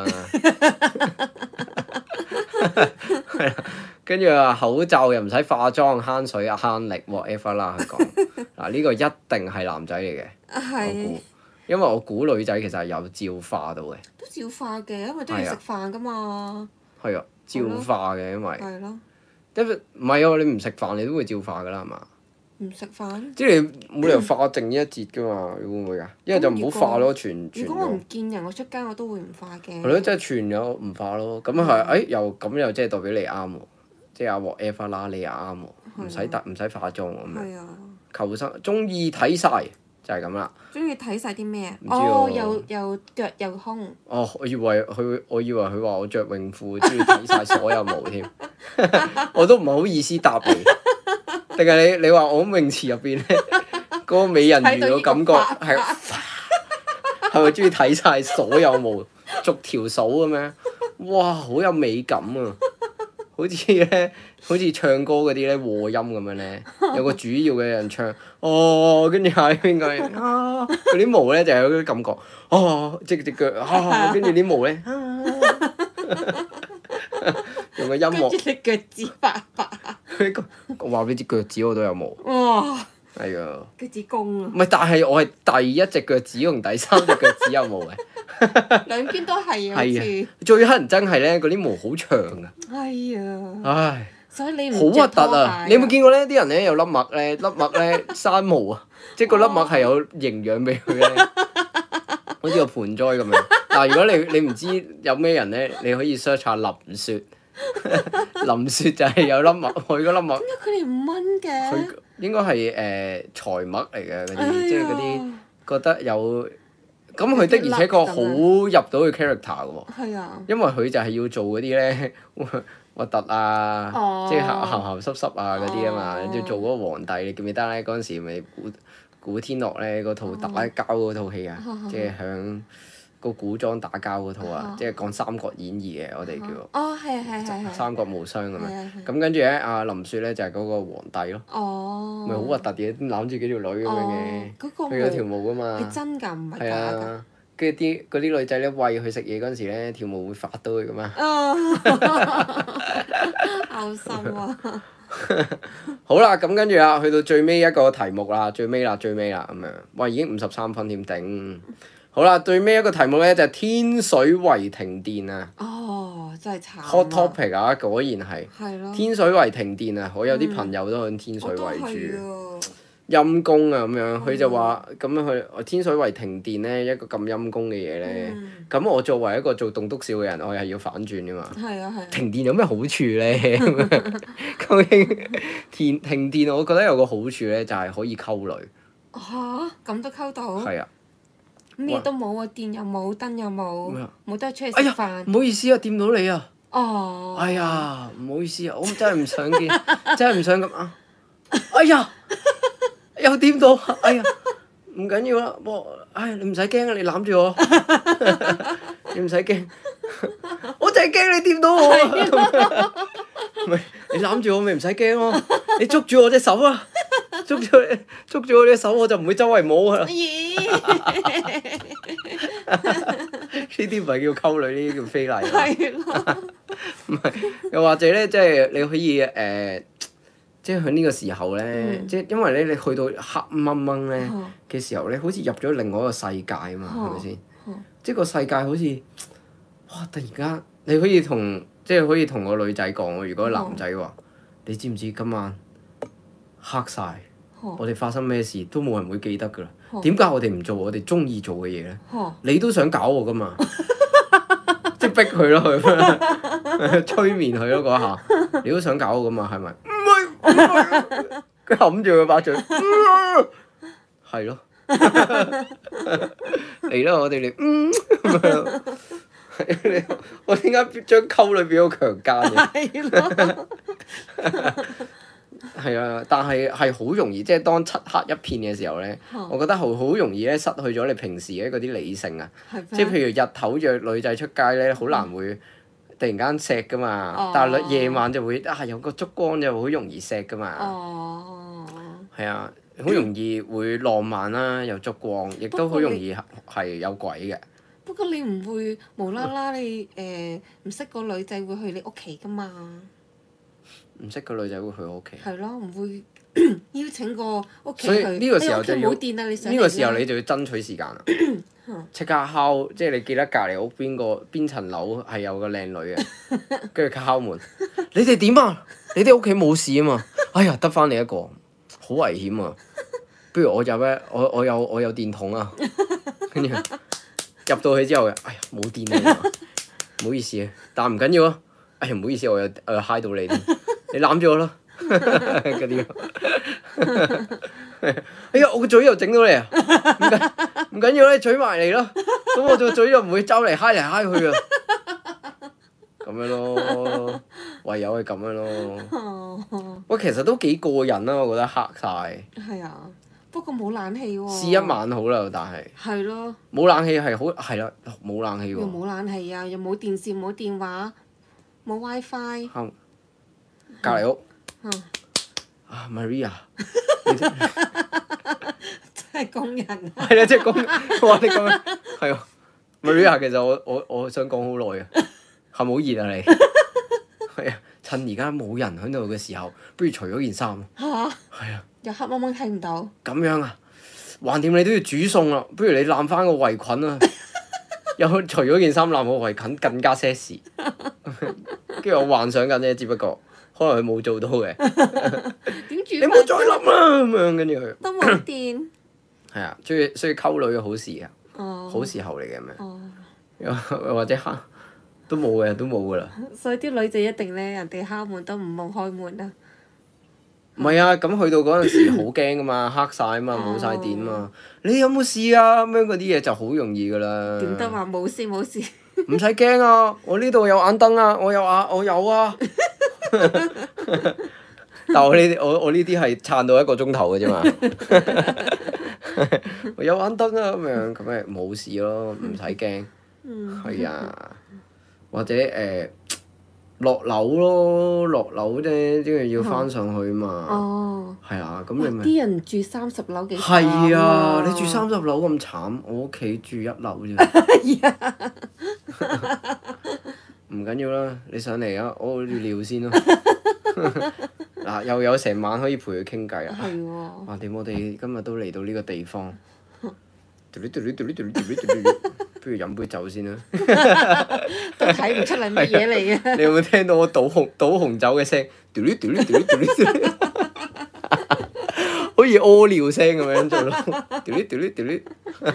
係啦，跟住話口罩又唔使化妝，慳水啊慳力 whatever 啦，佢講嗱呢個一定係男仔嚟嘅，我係。 估，因為我估女仔其實係有照化到嘅。 都照化嘅，因為都要食飯㗎嘛。 係啊，照化嘅，因為係咯。 因為唔係啊，你唔食飯你都會照化㗎啦，係嘛？ 唔食飯。 即係你冇理由化剩呢一節㗎嘛？你會唔會㗎？一係就唔好化咯，全全如果我唔咗。 見人，我出街我都會唔化嘅。 係咯，即係全咗唔化咯。咁係誒又咁又即係代表你啱喎，即係阿 whatever 啦，你又啱喎，唔使特唔使化妝喎咁樣。 係啊。 求生中意睇晒就係咁啦。 中意睇晒啲咩啊？ 唔知喎哦，又又腳又胸。 哦，我以為佢，我以為佢話我着泳褲，中意睇晒所有毛添。我都唔係好意思答你，定係你你話我喺泳池入邊咧，嗰個美人魚個感覺係係咪中意睇晒所有毛，逐條數咁樣？哇，好有美感啊！好似咧，好似唱歌嗰啲咧和音咁樣咧，有個主要嘅人唱，哦，跟住下邊個啊，嗰啲毛咧就有嗰啲感覺，哦，隻隻腳啊，跟住啲毛咧，啊、用個音樂， 跟住你腳趾白白。 我話俾你知腳趾我都有毛， 哇！ 係啊， 腳趾公啊！ 唔係，但係我係第一隻腳趾同第三隻腳趾有毛嘅。 兩邊都係啊，好係啊似。 最乞人憎係咧，嗰啲毛好長啊！ 係啊。 唉， 所以你好唔着核突啊！ 拖鞋你有冇見過咧？啲人咧有粒癦咧，粒癦咧生毛啊，即係個粒癦係有營養俾佢咧，好似個盆栽咁樣。但係如果你你唔知有咩人咧，你可以 search 下林雪。林雪就係有粒癦，佢嗰粒癦。 點解佢哋唔掹嘅？ 佢應該係誒財癦嚟嘅嗰哎呀啲，即係嗰啲覺得有。咁佢的而且確好入到佢 character 嘅喎。 係啊。 因為佢就係要做嗰啲咧核突啊， 哦即係鹹鹹濕濕啊嗰啲啊嘛， 哦要做嗰個皇帝，你記唔記得咧？嗰陣時咪古古天樂咧嗰套打交嗰套戲啊， 哦即係響個古裝打交嗰套啊哦， 即係講《三國演義》嘅，我哋叫哦，係係係 《 係。 三國無雙》咁樣。 係係係咁跟住咧，阿林雪咧就係嗰個皇帝咯， 哦。 咪好核突嘅，攬住幾條女咁樣嘅， 哦嗰個佢有條毛噶嘛。 係真㗎，唔係係假㗎。 啊，跟住啲嗰啲女仔咧餵佢食嘢嗰陣時咧，條毛會發到佢噶嘛。 啊！嘔心啊！ 好啦，咁跟住啊，去到最尾一個題目啦，最尾啦，最尾啦咁樣，哇，已經五十三分添頂。好啦，最尾一個題目咧就係天水圍停電啊哦，真係慘啊。 ，hot topic 啊，果然係。 係咯。 天水圍停電啊！我有啲朋友都喺天水圍我都係住， 啊。 陰公啊咁樣，佢就話咁樣佢天水圍停電咧，一個咁陰公嘅嘢咧，咁、我作為一個做棟篤笑嘅人，我係要反轉噶嘛。 係啊係啊。 停電有咩好處咧？咁樣究竟停停電，我覺得有個好處咧，就係可以溝女。 嚇！咁都溝到？ 係啊。 咩都冇啊，電又冇，燈又冇，冇得出去食哎呀， 飯。 唔好意思啊，掂到你啊！ 哦。 哎呀，唔好意思啊，我真係唔想見，真係唔想咁啊！哎呀，又掂到，哎呀，唔緊要啦，我，唉，你唔使驚啊，你攬住我，你唔使驚，我就係驚你掂到我啊！咪你攬住我咪唔使驚咯，你捉住我隻手啊！捉住你，捉住我隻手我就唔會周圍摸噶啦。 咦？ 呢啲唔係叫溝女，呢啲叫非禮。 係咯。 唔係，又或者咧，即係你可以誒、呃，即係喺呢個時候咧， 嗯、 即係因為咧，你去到黑掹掹咧哦嘅時候，你好似入咗另外一個世界啊嘛，係咪先？ 哦即係個世界好似，哇！突然間你可以同，即係可以同個女仔講喎。如果男仔話， 哦你知唔知今晚黑晒？ 哦我哋發生咩事都冇人會記得㗎啦。 哦點解我哋唔做我哋中意做嘅嘢咧？ 哦你都想搞我㗎嘛？即係逼佢咯，佢催眠佢咯嗰下，你都想搞我㗎嘛？係咪？唔係唔係，佢冚住佢把嘴，係咯，嚟啦！我哋嚟，嗯，咁樣。我點解將溝女變咗強姦嘅？ 係咯。 係啊，但係係好容易，即係當漆黑一片嘅時候咧， 哦我覺得好好容易咧失去咗你平時嘅嗰啲理性啊。 係咩？ 即係譬如日頭約女仔出街咧，好難會突然間錫噶嘛， 哦但係夜晚就會啊有個燭光就好容易錫噶嘛。 哦。 係啊，好容易會浪漫啦，有燭光，亦都好容易係有鬼嘅。 不過你唔會無啦啦你誒唔識個女仔會去你屋企噶嘛？ 唔識個女仔會去我屋企。 係咯，唔會邀請個屋企所以去。 呢個時候就要你屋企冇電啊！你上呢個時候嚟啦你就要爭取時間啦，即刻敲，即係你記得隔離屋邊個邊層樓係有個靚女嘅，跟住敲門，你哋點啊？你哋屋企冇事啊嘛？哎呀，得翻你一個，好危險啊！不如我入咧，我我有我有電筒啊，跟住入到去之後，哎呀冇電啊，唔好意思啊，但唔緊要啊，哎呀唔好意思，我有我有揩到你添，你攬住我啦，嗰啲。哎呀！我個嘴又整到你啊！唔緊唔緊要咧，嘴埋嚟咯。咁我個嘴又唔會周嚟揩嚟揩去啊。咁樣咯，唯有係咁樣咯。 哦。 喂，其實都幾過癮啦，我覺得黑晒。 係啊，不過冇冷氣喎。 試一晚好啦，但係。 係咯。 冇冷氣係好係啦，冇冷氣喎。 又冇冷氣啊！又冇電視，冇電話，冇 WiFi。 嚇！隔離屋。 嗯。 啊，Maria。 真係工人啊！ 係啊，即係講哇！你咁樣係啊，Maria 其實我我我想講好耐啊，係咪好熱啊你？係啊，趁而家冇人喺度嘅時候，不如除咗件衫。 嚇！ 係啊。 又黑掹掹睇唔到。 咁樣啊？橫掂你都要煮餸啦，不如你攬翻個圍裙啊！又除咗件衫攬個圍裙更加 sexy。跟住我幻想緊啫，只不過可能佢冇做到嘅。 點煮？ 你唔好再諗啦，咁樣跟住佢。 都冇電。 係啊，所以所以溝女嘅好事啊， 哦。 好時候嚟嘅咩？ 哦。 又或者黑都冇嘅，都冇噶啦。 所以啲女仔一定咧，人哋敲門都唔好開門啊！ 唔係啊，咁去到嗰陣時好驚噶嘛，黑晒啊嘛，冇晒電啊嘛。你有冇事啊？咁樣嗰啲嘢就好容易噶啦。 點得話冇事冇事？ 唔使驚啊！我呢度有眼燈啊，我有啊，我有啊。但我呢啲我我呢啲係撐到一個鐘頭嘅啫嘛。我有眼燈啊，咁樣咁咪冇事咯，唔使驚。 嗯。 係啊，或者誒落樓咯，落樓啫，即係要翻上去嘛。 哦。 係啊，咁哇！ 你咪啲人住三十樓幾慘係啊！你住啊三十樓咁慘，我屋企住一樓啫。 係啊。 唔緊要啦，你上嚟啊，我屙尿先咯。嗱，又有成晚可以陪佢傾偈啊！ 係喎。 哇！點我哋今日都嚟到呢個地方，不如飲杯酒先啦。 都睇唔出嚟乜嘢嚟嘅。 你有冇聽到我倒紅倒紅酒嘅聲？ 好似屙尿聲咁樣做咯，屌啲屌啲屌啲。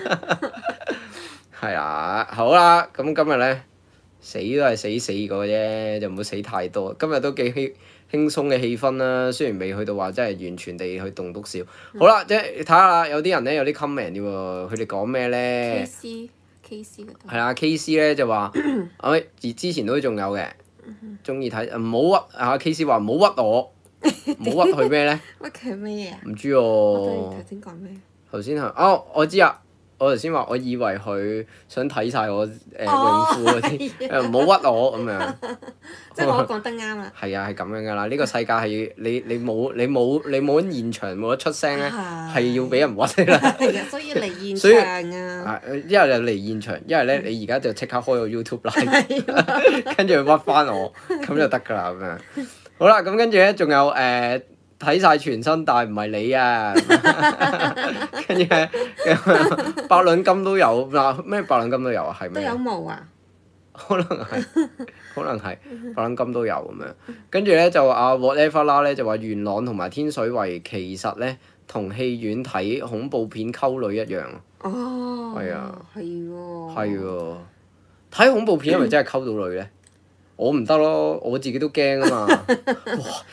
係啊，好啦，咁今日咧死都係死四個啫，就唔好死太多。今日都幾輕輕鬆嘅氣氛啦，雖然未去到話真係完全地去棟篤笑。好啦，即係睇下啦，有啲人咧有啲 comment 嘅喎，佢哋講咩咧 K C K C 嗰度。 係啦，K C 咧就話，誒之之前都仲有嘅，中意睇唔好屈啊 K C 話唔好屈我，唔好屈佢咩咧？ 屈佢咩嘢啊？ 唔知喎我哋頭。先講咩？ 頭先係哦，我知啊。我頭先話，我以為佢想睇晒我誒、呃哦泳褲嗰啲，誒唔好屈我咁樣。 即係我講得啱啦。 係啊，係咁樣噶啦。呢、個世界係你你冇你冇你冇喺現場冇得出聲咧，係要俾人屈啦。 係啊，所以嚟所以現場啊。 啊，一係就嚟現場，一係咧你而家就即刻開個 YouTube live，跟住屈翻我，咁就得㗎啦咁樣。好啦，咁跟住咧仲有誒睇晒全身，但係唔係你啊。跟住咧，百兩金都有嗱，咩百兩金都有啊？係咩都有？毛啊！ 可能係，可能係百兩金都有咁樣。跟住咧就啊 whatever 啦咧就話元朗同埋天水圍其實咧同戲院睇恐怖片溝女一樣。 哦。 係啊。 係喎。 係喎，睇恐怖片係咪真係溝到女咧？我唔得咯，我自己都驚啊嘛。哇！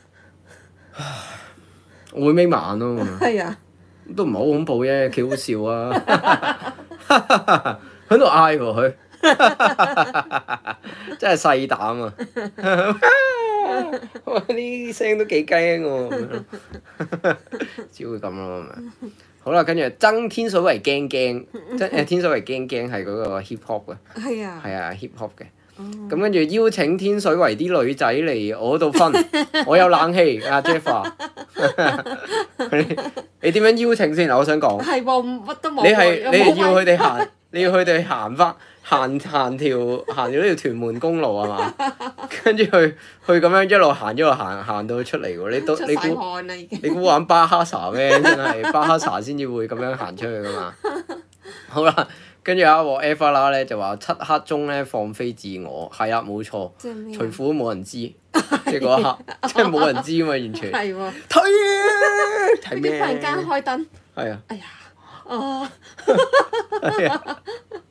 我會眯埋眼咯。 係啊。 都唔係好恐怖啫，幾好笑啊！喺度嗌喎佢，真係細膽啊！哇！呢聲都幾驚喎，只會咁咯，係咪？好啦，跟住曾天水圍驚驚，即誒天水圍驚驚係嗰個 hip hop 嘅， 係啊。 係啊 hip hop 嘅。咁跟住邀請天水圍啲女仔嚟我度瞓，我有冷氣。阿 Jeff 話：你你點樣邀請先？我想講。 係喎，乜都冇喎。 你係又你係冇要佢哋行，你要佢哋行翻行行條行咗呢條屯門公路係嘛？跟住去去咁樣一路行一路行行到出嚟喎。你都出晒你估汗啦已經。 你估玩巴哈薩咩？真係巴哈薩先至會咁樣行出去噶嘛？好啦，跟住阿 whatever 啦咧就話漆黑中咧放飛自我，係啊冇錯， 即係咩啊除褲都冇人知，即係嗰一刻，即係冇人知啊嘛完全。 係喎。 睇啊！睇跟住咩？ 忽然間開燈。 係啊。 哎呀！哦。 係啊。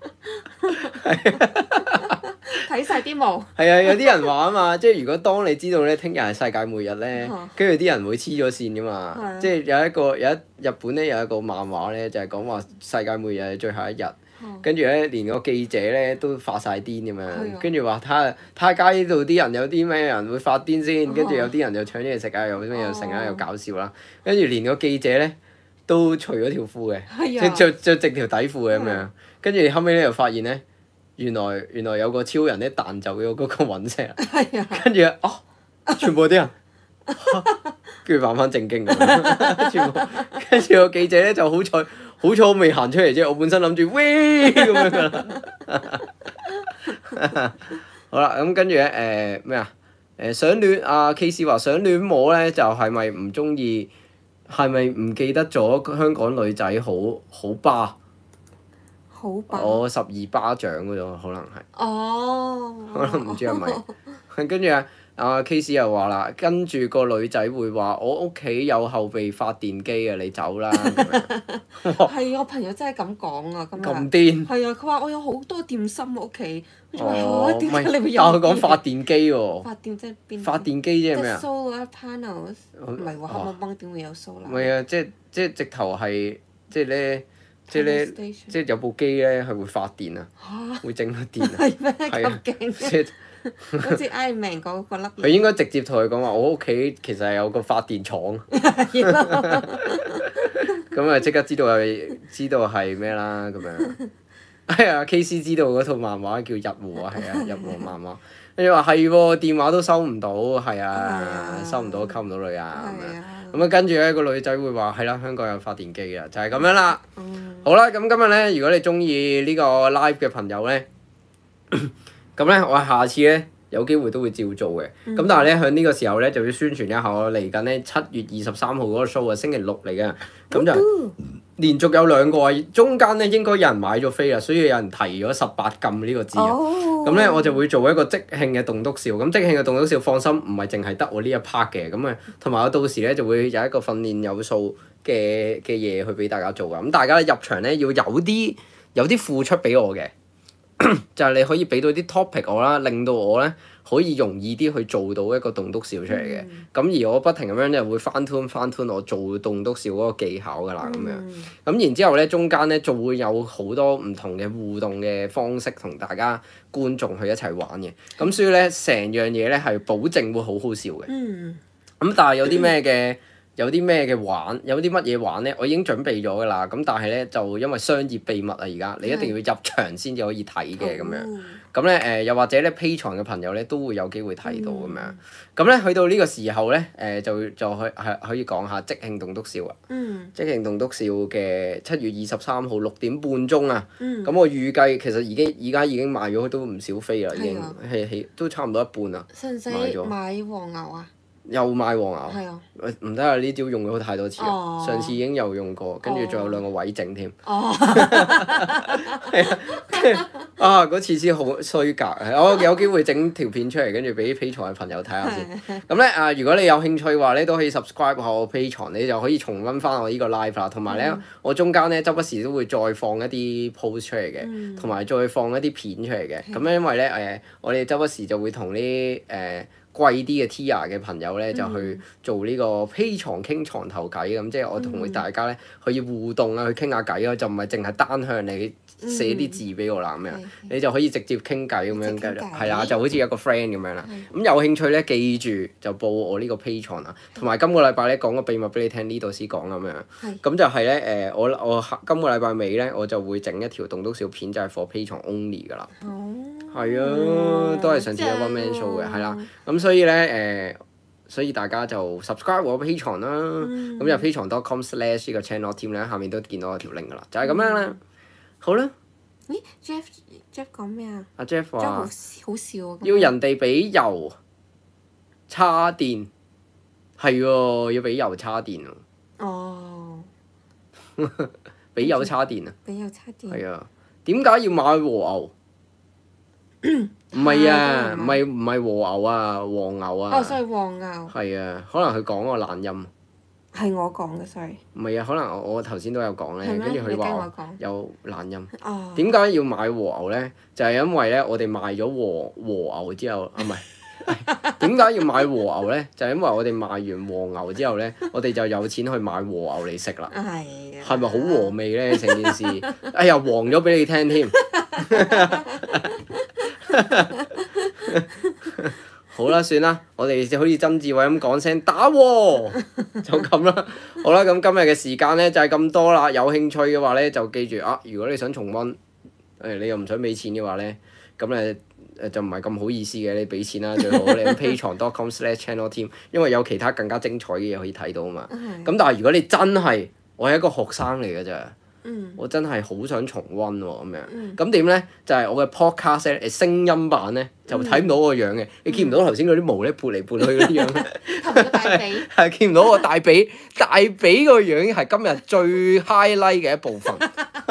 睇晒啲毛。 係啊，有啲人話啊嘛，即係如果當你知道咧，聽日係世界末日咧啊， 跟住啲人會黐咗線噶嘛。 係啊即係有一個有一日本咧有一個漫畫咧，就係講話世界末日係最後一日，跟住咧連個記者咧都發晒癲咁樣， 係啊跟住話睇下睇下街度啲人有啲咩人會發癲先，跟住啊有啲人就搶嘢食啊，又咩又成啊， 哦又搞笑啦，跟住連個記者咧都除咗條褲嘅，即係啊。 係着着直條底褲嘅咁樣啊， 跟住後尾咧又發現咧。原來原來有個超人咧彈走咗嗰個隕石， 係啊。 跟住咧哦，全部啲人，跟住扮翻正經咁樣，全部跟住個記者咧就好彩，好彩我未行出嚟啫，我本身諗住喂咁樣噶啦。好啦，咁跟住咧誒咩啊？誒想戀阿 K C 話想戀摸咧，就係咪唔中意？係咪唔記得咗香港女仔好好巴？ 好吧。 我十二巴掌嗰種可能係。 哦。 可能唔知係咪，跟住啊，阿 K C 又話啦，跟住個女仔會話：我屋企有後備發電機啊，你走啦。咁樣係我朋友真係咁講啊，今日。 咁癲！ 係啊，佢話我有好多點心喎屋企，跟住話哦， 嚇點唔係，但解你會有？ 係佢講發電機喎。 發電即係邊？ 發電機即係咩啊？ solar panels 唔係喎， 哦黑掹掹點會有 solar？ 唔係啊，即係即係直頭係即係咧，即係咧， Power station 即係有部機咧係會發電啊， 嚇會整到電啊。 係咩係啊咁勁嘅？ 即係好似 Iron Man 嗰個粒佢應該直接同佢講話：我屋企其實係有個發電廠。 嘢咯。 咁啊，即刻知道係知道係咩啦咁樣。哎呀，K C 知道嗰套漫畫叫《日和》啊，係啊，《日和》漫畫。跟住話係喎，電話都收唔到，係啊， 啊收唔到溝唔到女啊咁樣。 係啊。 咁啊，跟住咧個女仔會話係啦，香港有發電機嘅，就係咁樣啦。 嗯。 好啦，咁今日咧，如果你中意呢個 live 嘅朋友咧，咁咧我下次咧有機會都會照做嘅。咁、但係咧喺呢個時候咧就要宣傳一下我嚟緊咧七月二十三號嗰個 show 啊，星期六嚟嘅。咁就連續有兩個啊，中間咧應該有人買咗飛啦，所以有人提咗十八禁呢個字啊。咁咧、 哦、 我就會做一個即興嘅棟篤笑。咁即興嘅棟篤笑，放心唔係淨係得我呢一 part 嘅。咁啊，同埋我到時咧就會有一個訓練有素嘅嘅嘢去俾大家做噶。咁大家入場咧要有啲有啲付出俾我嘅。就係你可以俾到啲 topic 我啦，令到我咧可以容易啲去做到一個棟篤笑出嚟嘅。咁、嗯、而我不停咁樣就會翻 tune 翻 tune 我做棟篤笑嗰個技巧㗎啦，咁樣。咁然之後咧，中間咧就會有好多唔同嘅互動嘅方式同大家觀眾去一齊玩嘅。咁所以咧，成樣嘢咧係保證會好好笑嘅。咁、 嗯、 但係有啲咩嘅？有啲咩嘅玩，有啲乜嘢玩咧？我已經準備咗㗎啦。咁但係咧，就因為商業秘密啊，而家你一定要入場先至可以睇嘅咁樣。咁咧誒，又或者咧 Patreon 嘅朋友咧都會有機會睇到咁樣。咁咧、嗯、去到呢個時候咧，誒、呃、就就可係可以講下即興棟篤笑啊。 嗯、 即興棟篤笑嘅七月二十三號六點半鐘啊。咁、 嗯、 我預計其實已經而家已經賣咗都唔少飛啦，已經係係係都差唔多一半啦。 使唔使買黃牛啊？ 又買黃牛， 係啊， 唔得啊！呢招用咗太多次啦， 哦、 上次已經有用過，跟住仲有兩個位整添。 哦， 啊！嗰次先好衰格，我有機會整條片出嚟，跟住俾 Patreon 嘅朋友睇下先。咁咧啊，如果你有興趣嘅話咧，都可以 subscribe 下我 Patreon，你就可以重溫翻我呢個 live 啦。同埋咧，嗯、我中間咧周不時都會再放一啲 post 出嚟嘅，同埋、嗯、再放一啲片出嚟嘅。咁咧、嗯，因為咧誒、呃，我哋周不時就會同啲誒。呃貴啲嘅 tier 嘅朋友咧，就去做呢個 Patreon傾床頭偈咁，即係我同佢大家咧可以互動啊，去傾下偈咯，就唔係淨係單向你寫啲字俾我啦咁樣，你就可以直接傾偈咁樣繼續，係啦，就好似一個 friend 咁樣啦。咁有興趣咧，記住就報我呢個 Patreon 啊，同埋今個禮拜咧講個秘密俾你聽，呢度先講咁樣。咁就係咧誒，我我今個禮拜尾咧，我就會整一條棟篤笑片，就係 for Patreon only 噶啦。係啊，都係上次嘅 one man show 嘅，係啦。咁所以咧誒，所以大家就 subscribe 我 Patreon 啦。咁就 patreon dot com slash 呢個 channel team 咧，下面都見到我條 link 噶啦，就係咁樣啦。好啦。 咦 Jeff Jeff 講咩啊？ 阿 Jeff 話好好笑啊！ 要人哋俾油叉電，係喎，要俾油叉電啊！ 哦。 俾油叉電啊！ 俾油叉電。 係啊，點解要買和牛？唔係啊，唔係唔係和牛啊，黃牛啊。 哦，所以黃牛。 係啊，可能佢講個懶音。 係我講嘅，sorry。 唔係啊，可能我我頭先都有講咧，跟住佢話有懶音。 哦。點解要買和牛咧？就係因為咧，我哋賣咗和和牛之後，啊唔係。點解要買和牛咧？就係因為我哋賣完和牛之後咧，我哋就有錢去買和牛嚟食啦。 係。 係咪好和味咧？成件事，哎呀，黃咗俾你聽添。好啦，算啦，我哋就好似曾志偉咁講聲打和，就咁啦。好啦，咁今日嘅時間咧就係咁多啦。有興趣嘅話咧，就記住啊，如果你想重溫，誒你又唔想俾錢嘅話咧，咁誒誒就唔係咁好意思嘅，你俾錢啦最好。你喺 patreon dot com slash channel team，因為有其他更加精彩嘅嘢可以睇到啊嘛。咁但係如果你真係，我係一個學生嚟嘅咋。 嗯、 我真係好想重溫喎咁樣，咁點咧？就係、是、我嘅 podcast 咧，聲音版咧就睇唔到我個樣嘅，嗯、你見唔到頭先嗰啲毛咧撥嚟撥去嗰啲樣， 同個大髀， 係見唔到我大髀，大髀個樣係今日最 highlight 嘅一部分。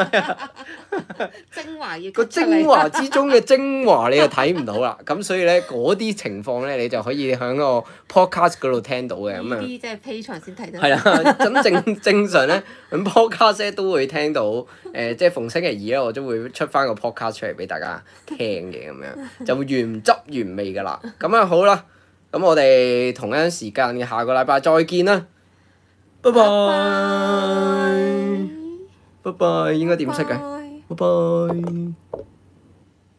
精華要個精華之中嘅精華，你就睇唔到啦。咁所以咧，嗰啲情況咧，你就可以喺個 podcast 嗰度聽到嘅。咁啊， 呢啲即係 Patreon 先睇到。 係啦，真正正常咧，咁 podcast 咧都會聽到。誒、呃，即係逢星期二咧，我都會出翻個 podcast 出嚟俾大家聽嘅，咁樣就會原汁原味噶啦。咁啊好啦，咁我哋同一時間嘅下個禮拜再見啦。拜拜。拜拜，應該點識嘅？拜拜。